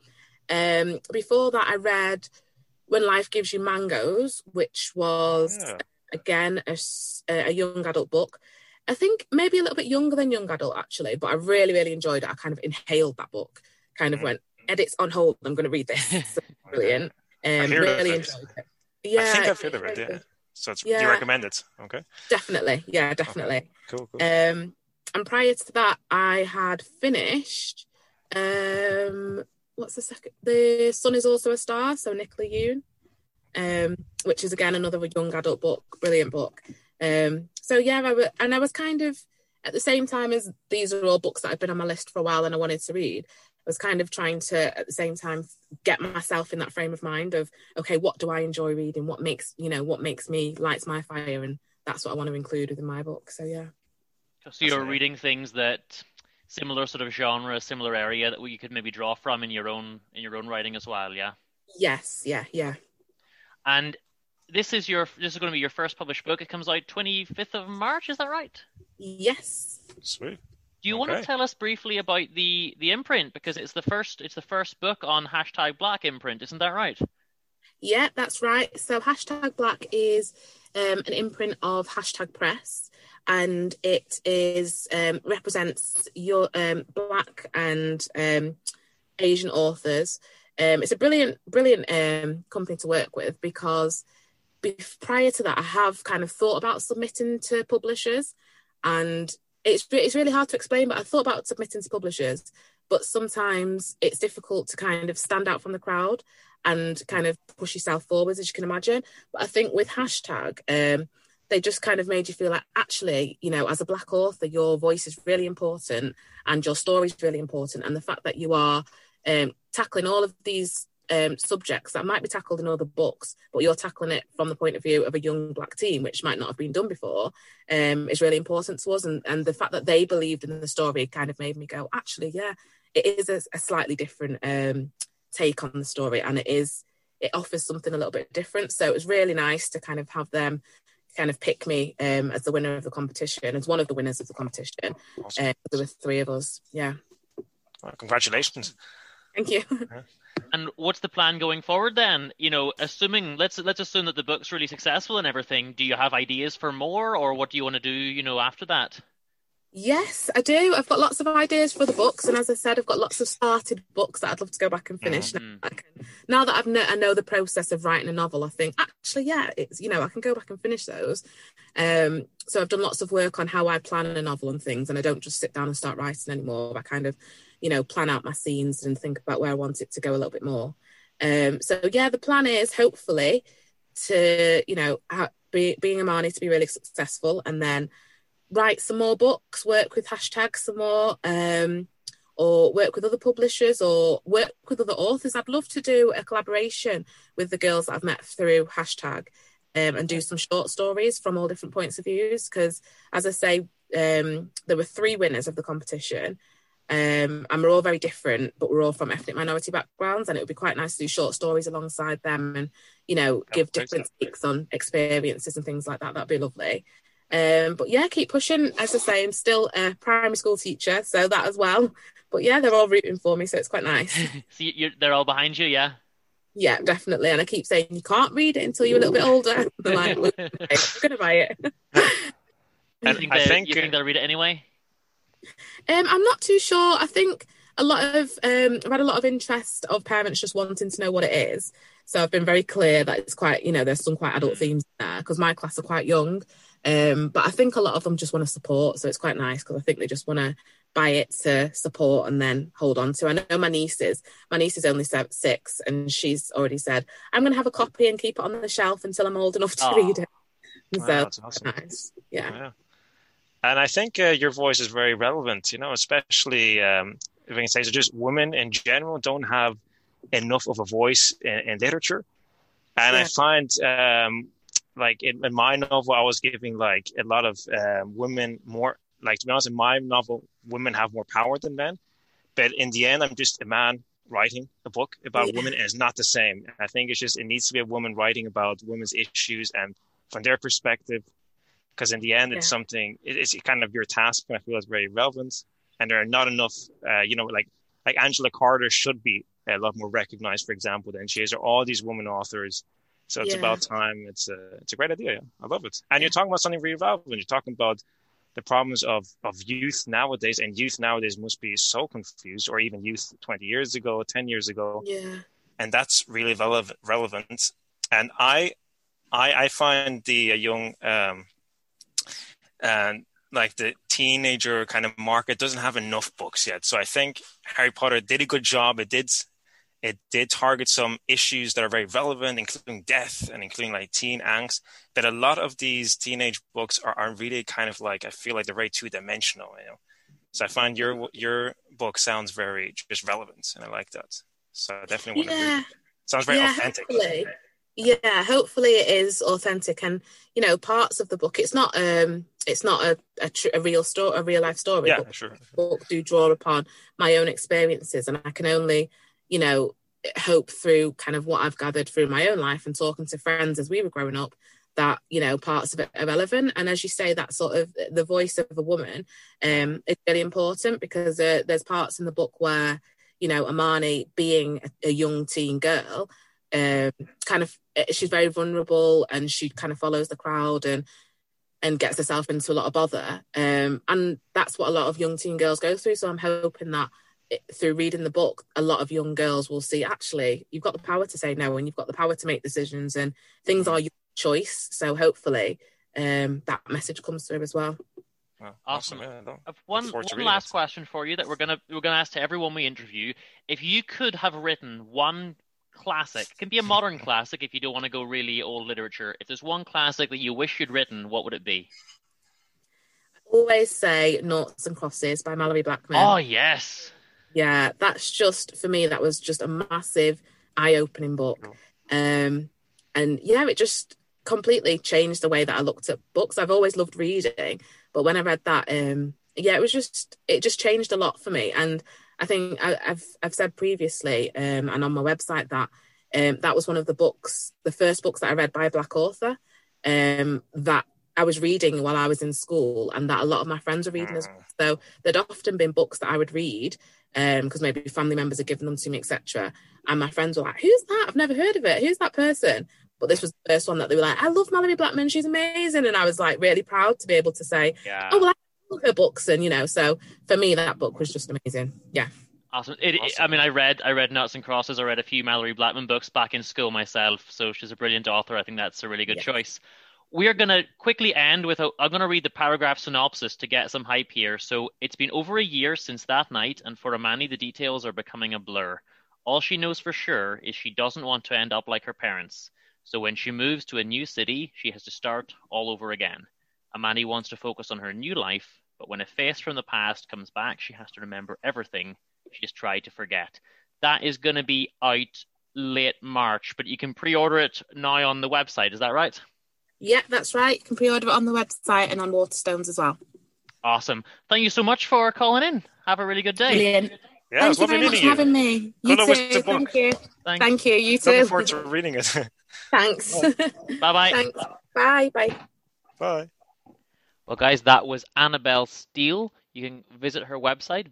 Before that, I read When Life Gives You Mangoes, which was, again, a young adult book. I think maybe a little bit younger than young adult, actually, but I really, really enjoyed it. I kind of inhaled that book, kind of went, edits on hold, I'm going to read this. It's brilliant. Really enjoyed it. Yeah, I think I've heard of it, yeah. So you recommend it, okay? Definitely, yeah, definitely. Okay. Cool. And prior to that, I had finished, what's the second? The Sun Is Also a Star, so Nicola Yoon, which is again another young adult book, brilliant book. So yeah, I was kind of, at the same time as these are all books that have been on my list for a while and I wanted to read, I was kind of trying to, at the same time, get myself in that frame of mind of, okay, what do I enjoy reading? What makes me, lights my fire? And that's what I want to include within my book. So yeah. So you're reading things that similar sort of genre, similar area that you could maybe draw from in your own writing as well, yeah? Yes, yeah. And this is going to be your first published book. It comes out 25th of March, is that right? Yes. Sweet. Do you want to tell us briefly about the imprint, because it's the first book on #Black imprint, isn't that right? Yeah, that's right. So #Black is an imprint of #Press, and it is represents your Black and Asian authors. It's a brilliant company to work with, because prior to that, I have kind of thought about submitting to publishers, and it's really hard to explain, but I thought about submitting to publishers, but sometimes it's difficult to kind of stand out from the crowd and kind of push yourself forwards, as you can imagine. But I think with #, they just kind of made you feel like, actually, as a Black author, your voice is really important and your story is really important. And the fact that you are tackling all of these subjects that might be tackled in other books, but you're tackling it from the point of view of a young Black teen, which might not have been done before, is really important to us. And the fact that they believed in the story kind of made me go, actually, yeah, it is a slightly different take on the story, and it offers something a little bit different. So it was really nice to kind of have them kind of pick me as the winner of the competition, as one of the winners of the competition. Awesome. There were 3 of us. Yeah. Well, congratulations. Thank you. And what's the plan going forward then? Let's assume that the book's really successful and everything. Do you have ideas for more, or what do you want to do, after that? Yes, I do. I've got lots of ideas for the books, and as I said, I've got lots of started books that I'd love to go back and finish. Now that I know the process of writing a novel, I think actually, yeah, it's I can go back and finish those. So I've done lots of work on how I plan a novel and things, and I don't just sit down and start writing anymore. I kind of, plan out my scenes and think about where I want it to go a little bit more. So yeah, the plan is hopefully to being Imani to be really successful, and then write some more books, work with # some more, or work with other publishers or work with other authors. I'd love to do a collaboration with the girls that I've met through #, and do some short stories from all different points of views, because as I say, there were 3 winners of the competition, and we're all very different, but we're all from ethnic minority backgrounds, and it would be quite nice to do short stories alongside them and give different takes on experiences and things like that. That'd be lovely. But yeah, keep pushing. As I say, I'm still a primary school teacher, so that as well. But yeah, they're all rooting for me, so it's quite nice. So they're all behind you, yeah? Yeah, definitely. And I keep saying, you can't read it until you're a little bit older. They're like, we're going to buy it. And you think they'll read it anyway? I'm not too sure. I think I've had a lot of interest of parents just wanting to know what it is. So I've been very clear that it's quite, there's some quite adult themes there, because my class are quite young. But I think a lot of them just want to support, so it's quite nice, because I think they just want to buy it to support and then hold on to. I know my niece is only 6, and she's already said, I'm going to have a copy and keep it on the shelf until I'm old enough to read it. Wow, so that's awesome. Nice. Yeah. And I think your voice is very relevant, especially if I can say so, just women in general don't have enough of a voice in literature. And I Yeah. find, like in my novel, I was giving like a lot of women more, like to be honest, in my novel, women have more power than men. But in the end, I'm just a man writing a book about Yeah. women, and it's not the same. I think it needs to be a woman writing about women's issues and from their perspective, because in the end, it's Yeah. something. It's kind of your task, and I feel it's very relevant. And there are not enough, like Angela Carter should be a lot more recognized, for example, than she is. There are all these women authors, so it's Yeah. about time. It's a great idea. Yeah. I love it. And Yeah. you're talking about something really relevant. You're talking about the problems of youth nowadays, and youth nowadays must be so confused, or even youth 20 years ago, 10 years ago, Yeah. and that's really relevant. And I find the young and like the teenager kind of market doesn't have enough books yet. So I think Harry Potter did a good job. It did target some issues that are very relevant, including death and including like teen angst. But a lot of these teenage books are really kind of like, I feel like they're very two-dimensional, you know. So I find your book sounds very just relevant, and I like that. So I definitely want to read it. Sounds very authentic. Hopefully it is authentic, and you know, parts of the book, it's not a real story, a real life story. Yeah, but sure. the book do draw upon my own experiences, and I can only, you know, hope through kind of what I've gathered through my own life and talking to friends as we were growing up, that, you know, parts of it are relevant. And as you say, that sort of the voice of a woman is really important, because there's parts in the book where, you know, Amani, being a young teen girl, kind of, she's very vulnerable, and she kind of follows the crowd and gets herself into a lot of bother. And that's what a lot of young teen girls go through. So I'm hoping that through reading the book, a lot of young girls will see, actually, you've got the power to say no, and you've got the power to make decisions, and things are your choice. So hopefully that message comes through as well. Well, Awesome. Yeah, I've one last question for you that we're gonna ask to everyone we interview. If you could have written one classic, it can be a modern classic if you don't want to go really old literature. If there's one classic that you wish you'd written, what would it be? Always say Noughts and Crosses by Malorie Blackman. Oh, yes. Yeah, that's just, for me, that was just a massive eye-opening book. And yeah, it just completely changed the way that I looked at books. I've always loved reading, but when I read that, it just changed a lot for me. And I think I've said previously, and on my website, that that was one of the first books that I read by a Black author, that I was reading while I was in school, and that a lot of my friends were reading as well. So there'd often been books that I would read, because maybe family members had given them to me, etc. And my friends were like, "Who's that? I've never heard of it. Who's that person?" But this was the first one that they were like, "I love Malorie Blackman. She's amazing." And I was like really proud to be able to say, "Oh, well, I love her books." And, you know, so for me, that book was just amazing. Yeah. Awesome. I mean, I read Noughts and Crosses. I read a few Malorie Blackman books back in school myself. So she's a brilliant author. I think that's a really good choice. We are going to quickly end with I'm going to read the paragraph synopsis to get some hype here. So it's been over a year since that night, and for Amani, the details are becoming a blur. All she knows for sure is she doesn't want to end up like her parents. So when she moves to a new city, she has to start all over again. Amani wants to focus on her new life, but when a face from the past comes back, she has to remember everything she has tried to forget. That is going to be out late March, but you can pre-order it now on the website. Is that right? Yeah, that's right. You can pre-order it on the website and on Waterstones as well. Awesome. Thank you so much for calling in. Have a really good day. Brilliant. Yeah, it was lovely meeting you. Thank you very much for having me. You too. Thank you. Thanks. Thank you. You too. Looking forward to reading it. Thanks. Bye-bye. Thanks. Bye. Bye. Bye. Well, guys, that was Annabelle Steele. You can visit her website,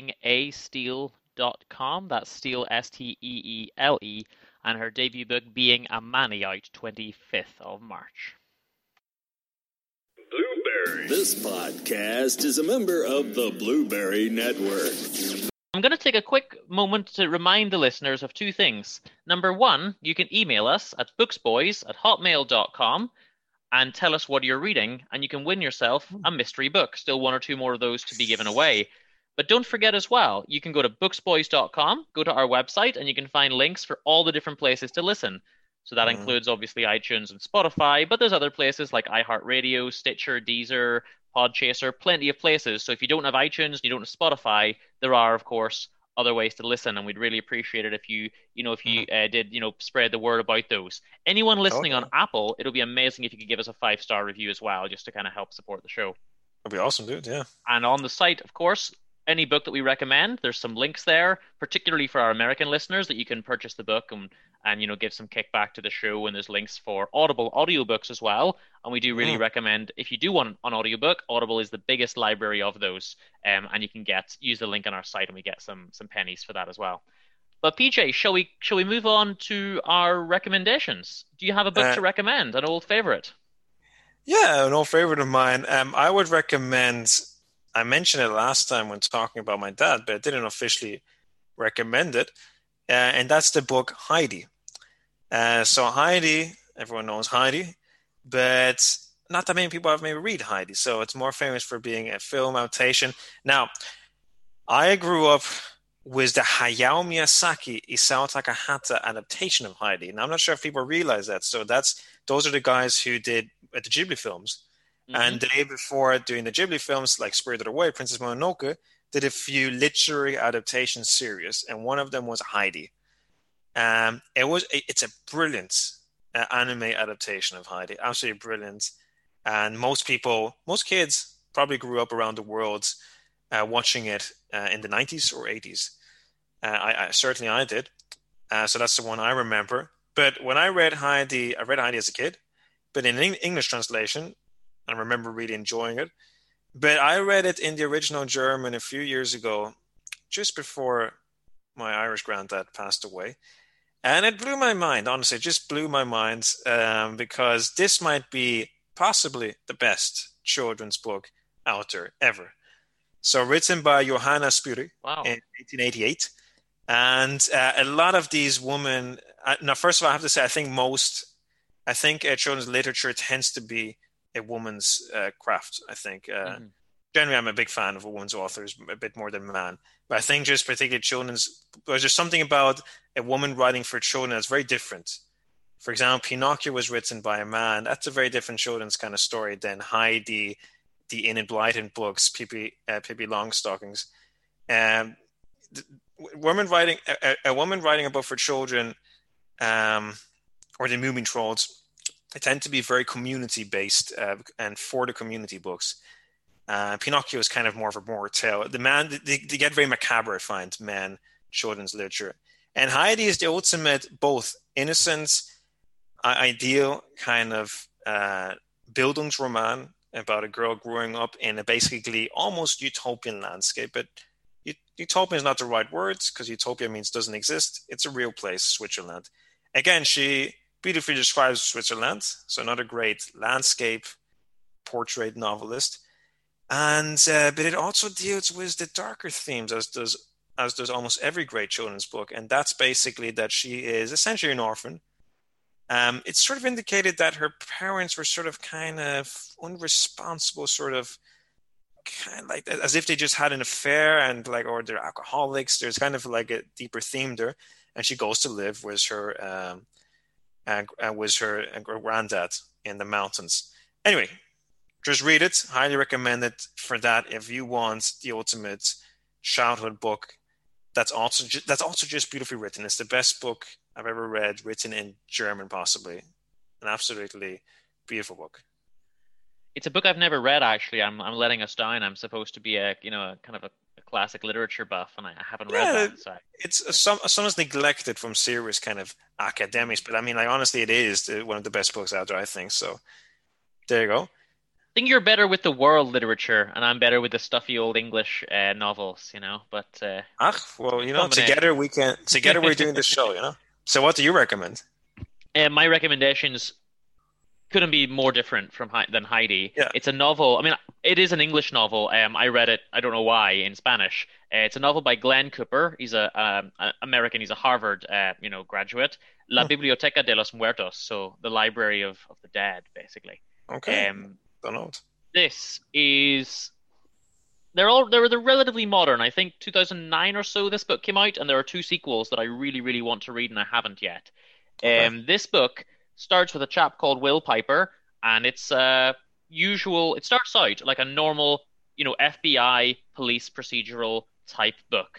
beingasteele.com. That's Steele, Steele, and her debut book, Being Amani, out 25th of March. Blueberry. This podcast is a member of the Blueberry Network. I'm going to take a quick moment to remind the listeners of two things. Number one, you can email us at booksboys@hotmail.com and tell us what you're reading, and you can win yourself a mystery book. Still one or two more of those to be given away. But don't forget as well, you can go to booksboys.com, go to our website, and you can find links for all the different places to listen. So that includes obviously iTunes and Spotify, but there's other places like iHeartRadio, Stitcher, Deezer, Podchaser, plenty of places. So if you don't have iTunes and you don't have Spotify, there are, of course, other ways to listen, and we'd really appreciate it if you did spread the word about those. Anyone listening on Apple, it'll be amazing if you could give us a 5-star review as well, just to kind of help support the show. That'd be awesome, dude. Yeah. And on the site, of course, any book that we recommend, there's some links there, particularly for our American listeners, that you can purchase the book and give some kickback to the show. And there's links for Audible audiobooks as well. And we do really recommend, if you do want an audiobook, Audible is the biggest library of those. And you can use the link on our site, and we get some pennies for that as well. But PJ, shall we move on to our recommendations? Do you have a book to recommend, an old favorite? Yeah, an old favorite of mine. I would recommend. I mentioned it last time when talking about my dad, but I didn't officially recommend it. And that's the book Heidi. So Heidi, everyone knows Heidi, but not that many people have maybe read Heidi. So it's more famous for being a film adaptation. Now, I grew up with the Hayao Miyazaki Isao Takahata adaptation of Heidi. Now, I'm not sure if people realize that. So those are the guys who did the Ghibli films. Mm-hmm. And they, before doing the Ghibli films like Spirited Away, Princess Mononoke, did a few literary adaptation series, and one of them was Heidi. It's a brilliant anime adaptation of Heidi, absolutely brilliant. And most kids probably grew up around the world watching it in the 90s or 80s. I certainly did. So that's the one I remember. But when I read Heidi as a kid, but in English translation. I remember really enjoying it. But I read it in the original German a few years ago, just before my Irish granddad passed away. And it blew my mind, honestly, it just blew my mind, because this might be possibly the best children's book out there ever. So written by Johanna Spyri in 1888. And a lot of these women, now first of all, I have to say, I think children's literature tends to be a woman's craft, I think. Generally, I'm a big fan of a woman's authors, a bit more than man. But I think just particularly there's just something about a woman writing for children that's very different. For example, Pinocchio was written by a man. That's a very different children's kind of story than Heidi, the Enid Blyton books, Pippi Longstockings. A woman writing a book for children, or the Moomin Trolls, they tend to be very community-based and for the community books. Pinocchio is kind of more of a moral tale. They get very macabre, I find, children's literature. And Heidi is the ultimate, both innocent, ideal kind of Bildungsroman about a girl growing up in a basically almost utopian landscape. But utopian is not the right word, because utopia means doesn't exist. It's a real place, Switzerland. Again, she beautifully describes Switzerland, so another great landscape portrait novelist. And but it also deals with the darker themes, as does almost every great children's book, and that's basically that she is essentially an orphan. It's sort of indicated that her parents were sort of kind of unresponsible, sort of kind of like as if they just had an affair, and or they're alcoholics. There's kind of like a deeper theme there, and she goes to live with her granddad in the mountains. Anyway, just read it. Highly recommend it for that. If you want the ultimate childhood book, that's also just beautifully written. It's the best book I've ever read, written in German, possibly. An absolutely beautiful book. It's a book I've never read, actually. I'm letting us down. I'm supposed to be a kind of a classic literature buff, and I haven't read that. So. It's sometimes neglected from serious kind of academics, but I mean, honestly, it is one of the best books out there, I think. So there you go. I think you're better with the world literature, and I'm better with the stuffy old English novels, But together we're doing this show, So what do you recommend? My recommendations couldn't be more different than Heidi. Yeah. It's a novel. I mean, it is an English novel. I read it, I don't know why, in Spanish. It's a novel by Glenn Cooper. He's a American. He's a Harvard graduate. La Biblioteca de los Muertos, so the library of the dead, basically. Okay. Don't know. This is. They're relatively modern. I think 2009 or so this book came out, and there are 2 sequels that I really, really want to read, and I haven't yet. Okay. This book starts with a chap called Will Piper, and it's usual. It starts out like a normal, FBI police procedural type book.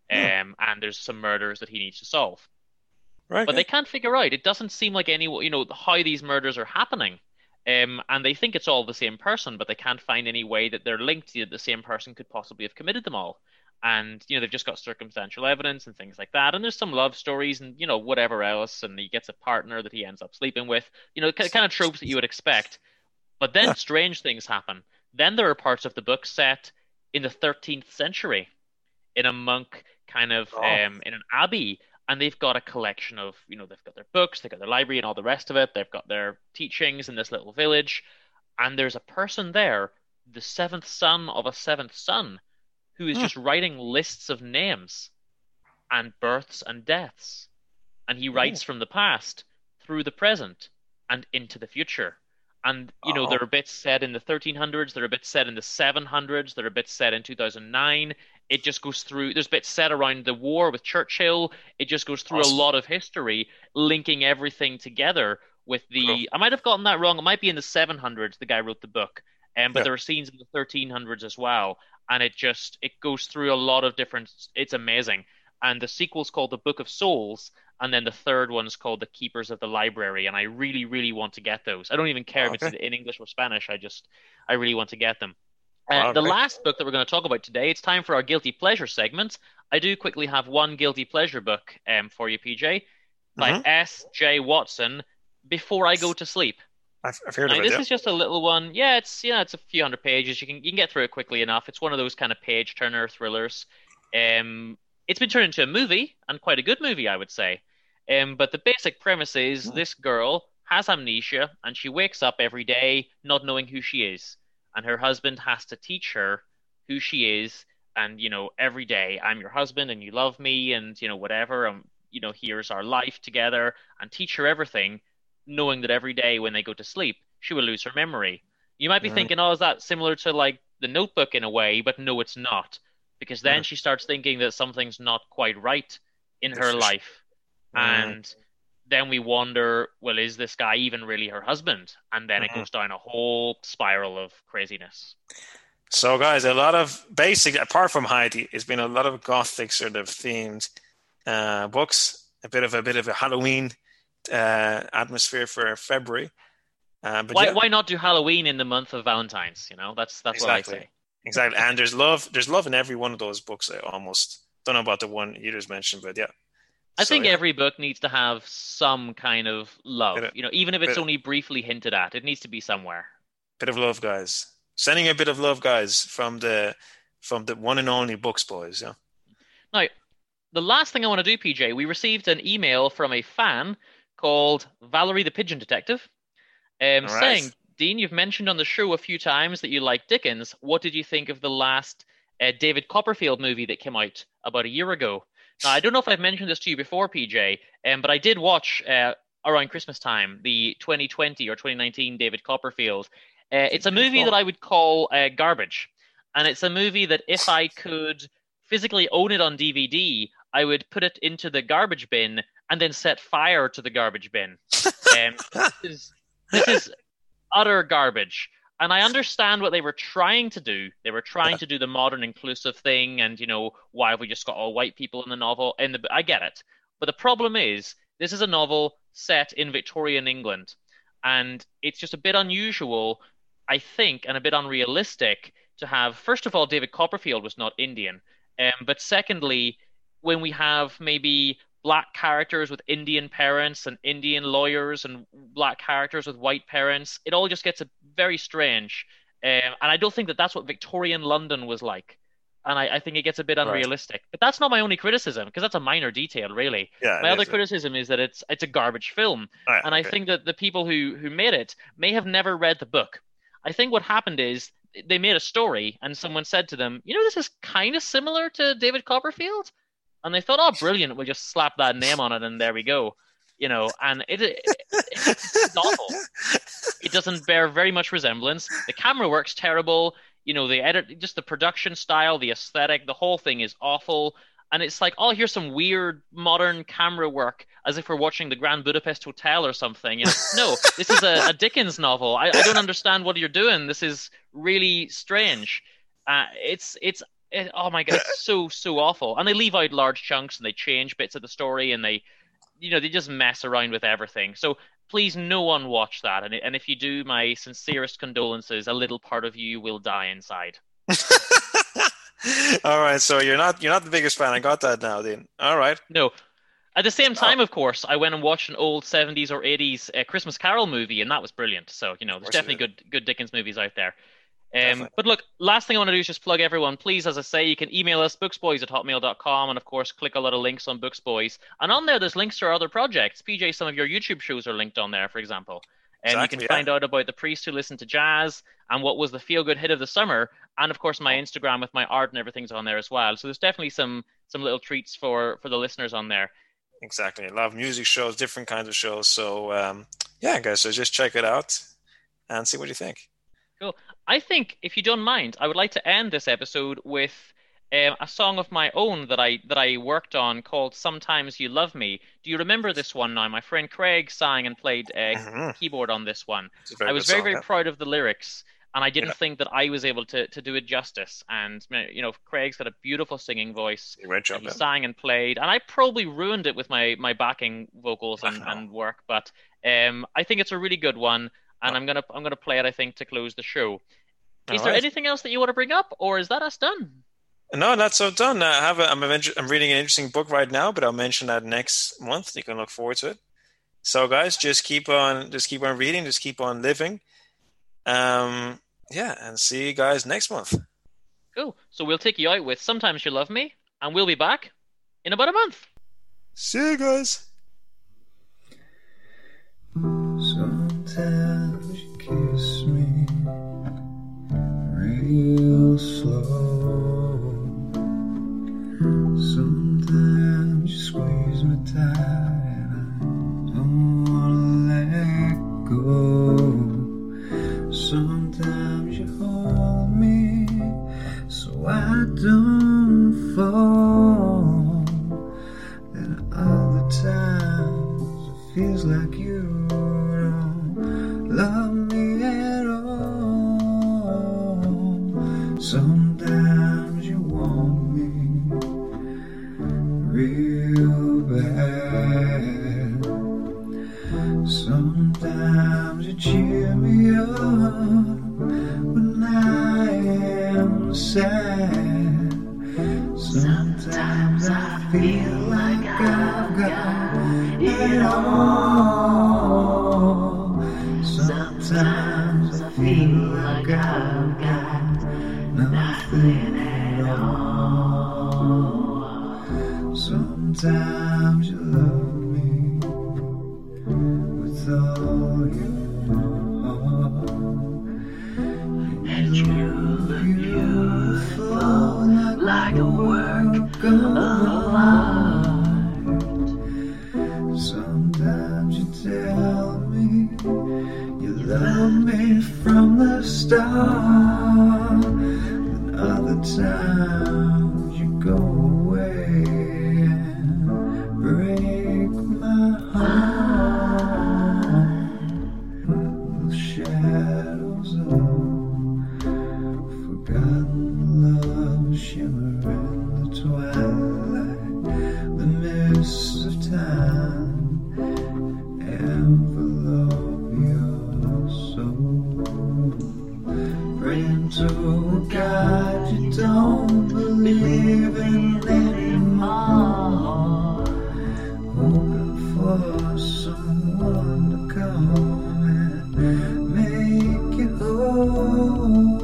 and there's some murders that he needs to solve. Right. But they can't figure out. It doesn't seem like how these murders are happening. And they think it's all the same person, but they can't find any way that they're linked to the same person could possibly have committed them all. And, they've just got circumstantial evidence and things like that. And there's some love stories and, whatever else. And he gets a partner that he ends up sleeping with. Kind of tropes that you would expect. But then strange things happen. Then there are parts of the book set in the 13th century in a monk kind of in an abbey. And they've got a collection of, they've got their books, they've got their library and all the rest of it. They've got their teachings in this little village. And there's a person there, the seventh son of a seventh son, who is just writing lists of names and births and deaths. And he writes from the past through the present and into the future. And, there are bits set in the 1300s, there are bits set in the 700s, there are bits set in 2009. It just goes through, there's bits set around the war with Churchill. It just goes through a lot of history, linking everything together with I might have gotten that wrong. It might be in the 700s, the guy wrote the book. But there are scenes in the 1300s as well. And it goes through a lot of different, it's amazing. And the sequel's called The Book of Souls, and then the third one's called The Keepers of the Library. And I really, really want to get those. I don't even care if it's in English or Spanish. I really want to get them. The last book that we're going to talk about today, it's time for our Guilty Pleasure segment. I do quickly have one Guilty Pleasure book for you, PJ, by S.J. Watson, Before I Go to Sleep. I've heard of it. This is just a little one. Yeah, it's a few hundred pages. You can get through it quickly enough. It's one of those kind of page turner thrillers. It's been turned into a movie, and quite a good movie, I would say. But the basic premise is this girl has amnesia, and she wakes up every day not knowing who she is, and her husband has to teach her who she is. And every day, I'm your husband, and you love me, and whatever. Here's our life together, and teach her everything, knowing that every day when they go to sleep, she will lose her memory. You might be thinking, is that similar to like The Notebook in a way? But no, it's not. Because then she starts thinking that something's not quite right in her life. And then we wonder, well, is this guy even really her husband? And then it goes down a whole spiral of craziness. So, guys, a lot of apart from Heidi, it's been a lot of gothic sort of themed books. A bit of a Halloween atmosphere for February. Why not do Halloween in the month of Valentine's? That's exactly what I say. Exactly, and there's love in every one of those books. I almost don't know about the one you just mentioned, but yeah. I think every book needs to have some kind of love. Even if it's only briefly hinted at, it needs to be somewhere. Bit of love, guys. Sending a bit of love, guys, from the one and only Books Boys. Yeah. Now, the last thing I want to do, PJ, we received an email from a fan called Valerie the Pigeon Detective, saying, Dean, you've mentioned on the show a few times that you like Dickens. What did you think of the last David Copperfield movie that came out about a year ago? Now, I don't know if I've mentioned this to you before, PJ, but I did watch around Christmas time the 2020 or 2019 David Copperfield. It's a movie that I would call garbage. And it's a movie that if I could physically own it on DVD, I would put it into the garbage bin and then set fire to the garbage bin. This is utter garbage. And I understand what they were trying to do. They were trying to do the modern inclusive thing, and why have we just got all white people in the novel? I get it. But the problem is, this is a novel set in Victorian England, and it's just a bit unusual, I think, and a bit unrealistic to have. First of all, David Copperfield was not Indian, but secondly, when we have maybe black characters with Indian parents and Indian lawyers and black characters with white parents, it all just gets very strange. And I don't think that that's what Victorian London was like. And I think it gets a bit unrealistic. But that's not my only criticism, because that's a minor detail, really. Yeah, my other criticism is that it's a garbage film. I think that the people who made it may have never read the book. I think what happened is they made a story and someone said to them, this is kind of similar to David Copperfield. And they thought, oh, brilliant, we'll just slap that name on it and there we go. And it's awful. It doesn't bear very much resemblance. The camera work's terrible. The edit, just the production style, the aesthetic, the whole thing is awful. And it's like, oh, here's some weird modern camera work, as if we're watching the Grand Budapest Hotel or something. No, this is a Dickens novel. I don't understand what you're doing. This is really strange. It's oh my God, it's so awful. And they leave out large chunks and they change bits of the story and they just mess around with everything. So please, no one watch that. And if you do, my sincerest condolences. A little part of you will die inside. All right, so you're not the biggest fan. I got that now, Dean. All right. No. At the same time, of course, I went and watched an old 70s or 80s Christmas Carol movie, and that was brilliant. So, there's definitely good Dickens movies out there. But look, last thing I want to do is just plug everyone. Please, as I say, you can email us, booksboys@hotmail.com, and of course, click a lot of links on Booksboys. And on there's links to our other projects. PJ, some of your YouTube shows are linked on there, for example. And you can find out about The Priest Who Listened to Jazz and what was the feel-good hit of the summer. And of course, my Instagram with my art and everything's on there as well. So there's definitely some little treats for the listeners on there. Exactly. A lot of music shows, different kinds of shows. So, yeah, guys, so just check it out and see what you think. Cool. I think, if you don't mind, I would like to end this episode with a song of my own that I worked on called Sometimes You Love Me. Do you remember this one now? My friend Craig sang and played keyboard on this one. I was very proud of the lyrics, and I didn't think that I was able to do it justice. And, Craig's got a beautiful singing voice. He sang and played, and I probably ruined it with my backing vocals and work, but I think it's a really good one. And I'm gonna play it, I think, to close the show. Is there anything else that you want to bring up, or is that us done? No, that's so done. I'm reading an interesting book right now, but I'll mention that next month. You can look forward to it. So, guys, just keep on reading, just keep on living. And see you guys next month. Cool. So we'll take you out with Sometimes You Love Me, and we'll be back in about a month. See you guys. Sometimes you kiss me real slow. Sometimes you squeeze me tight and I don't wanna let go. Sometimes you hold me so I don't fall. And other times it feels like you love me at all. Sometimes you want me real bad. Sometimes you cheer me up when I am sad. Sometimes I feel like I've got it all. Sometimes I feel like I've got nothing at all. Sometimes you love me with all your heart, and you look beautiful like a work of art. Sometimes you tell me you love me from the start, but other times you go away and break my heart. The shadows of forgotten love shimmer in the twilight. The mists of time envelope your soul. Praying to a God you don't believe in anymore. Hoping for someone to come and make you whole.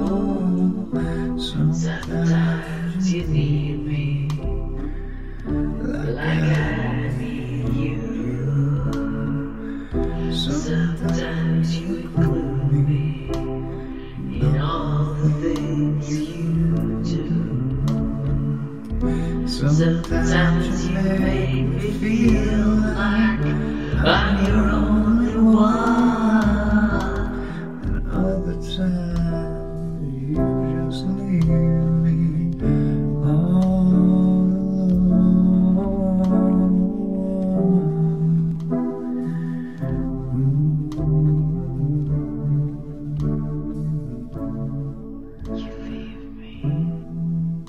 Sometimes you need me like I need you. Sometimes you include me in all the things you do. Sometimes you make me feel like I'm your only one. And other times you just leave me all alone. You leave me.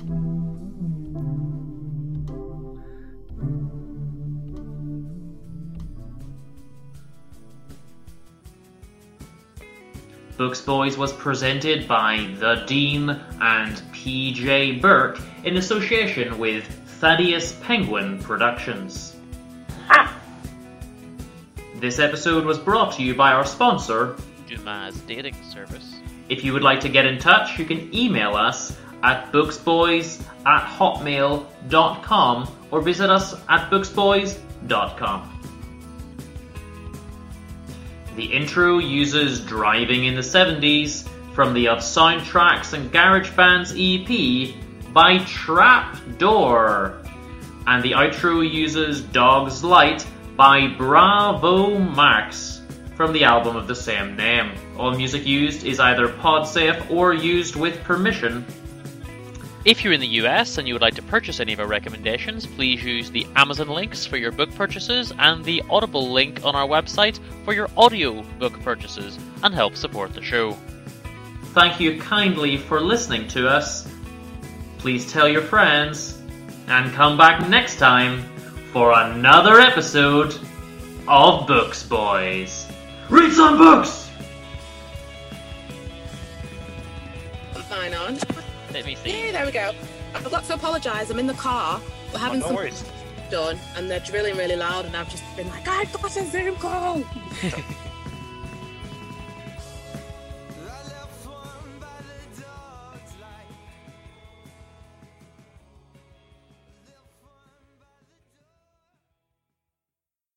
Books Boys was presented by The Dean and PJ Burke in association with Thaddeus Penguin Productions. This episode was brought to you by our sponsor, Dumas Dating Service. If you would like to get in touch, you can email us at booksboys@hotmail.com or visit us at booksboys.com. The intro uses Driving in the 70s from the Of Soundtracks and Garage Bands EP by Trapdoor. And the outro uses Dog's Light by Bravo Max from the album of the same name. All music used is either PodSafe or used with permission. If you're in the US and you would like to purchase any of our recommendations, please use the Amazon links for your book purchases and the Audible link on our website for your audio book purchases and help support the show. Thank you kindly for listening to us. Please tell your friends and come back next time for another episode of Books Boys. Read some books! Mine on. Let me see. Yeah, there we go. I've got to apologise. I'm in the car. We're having no some worries. done, and they're drilling really loud, and I've just been like, I've got a Zoom call.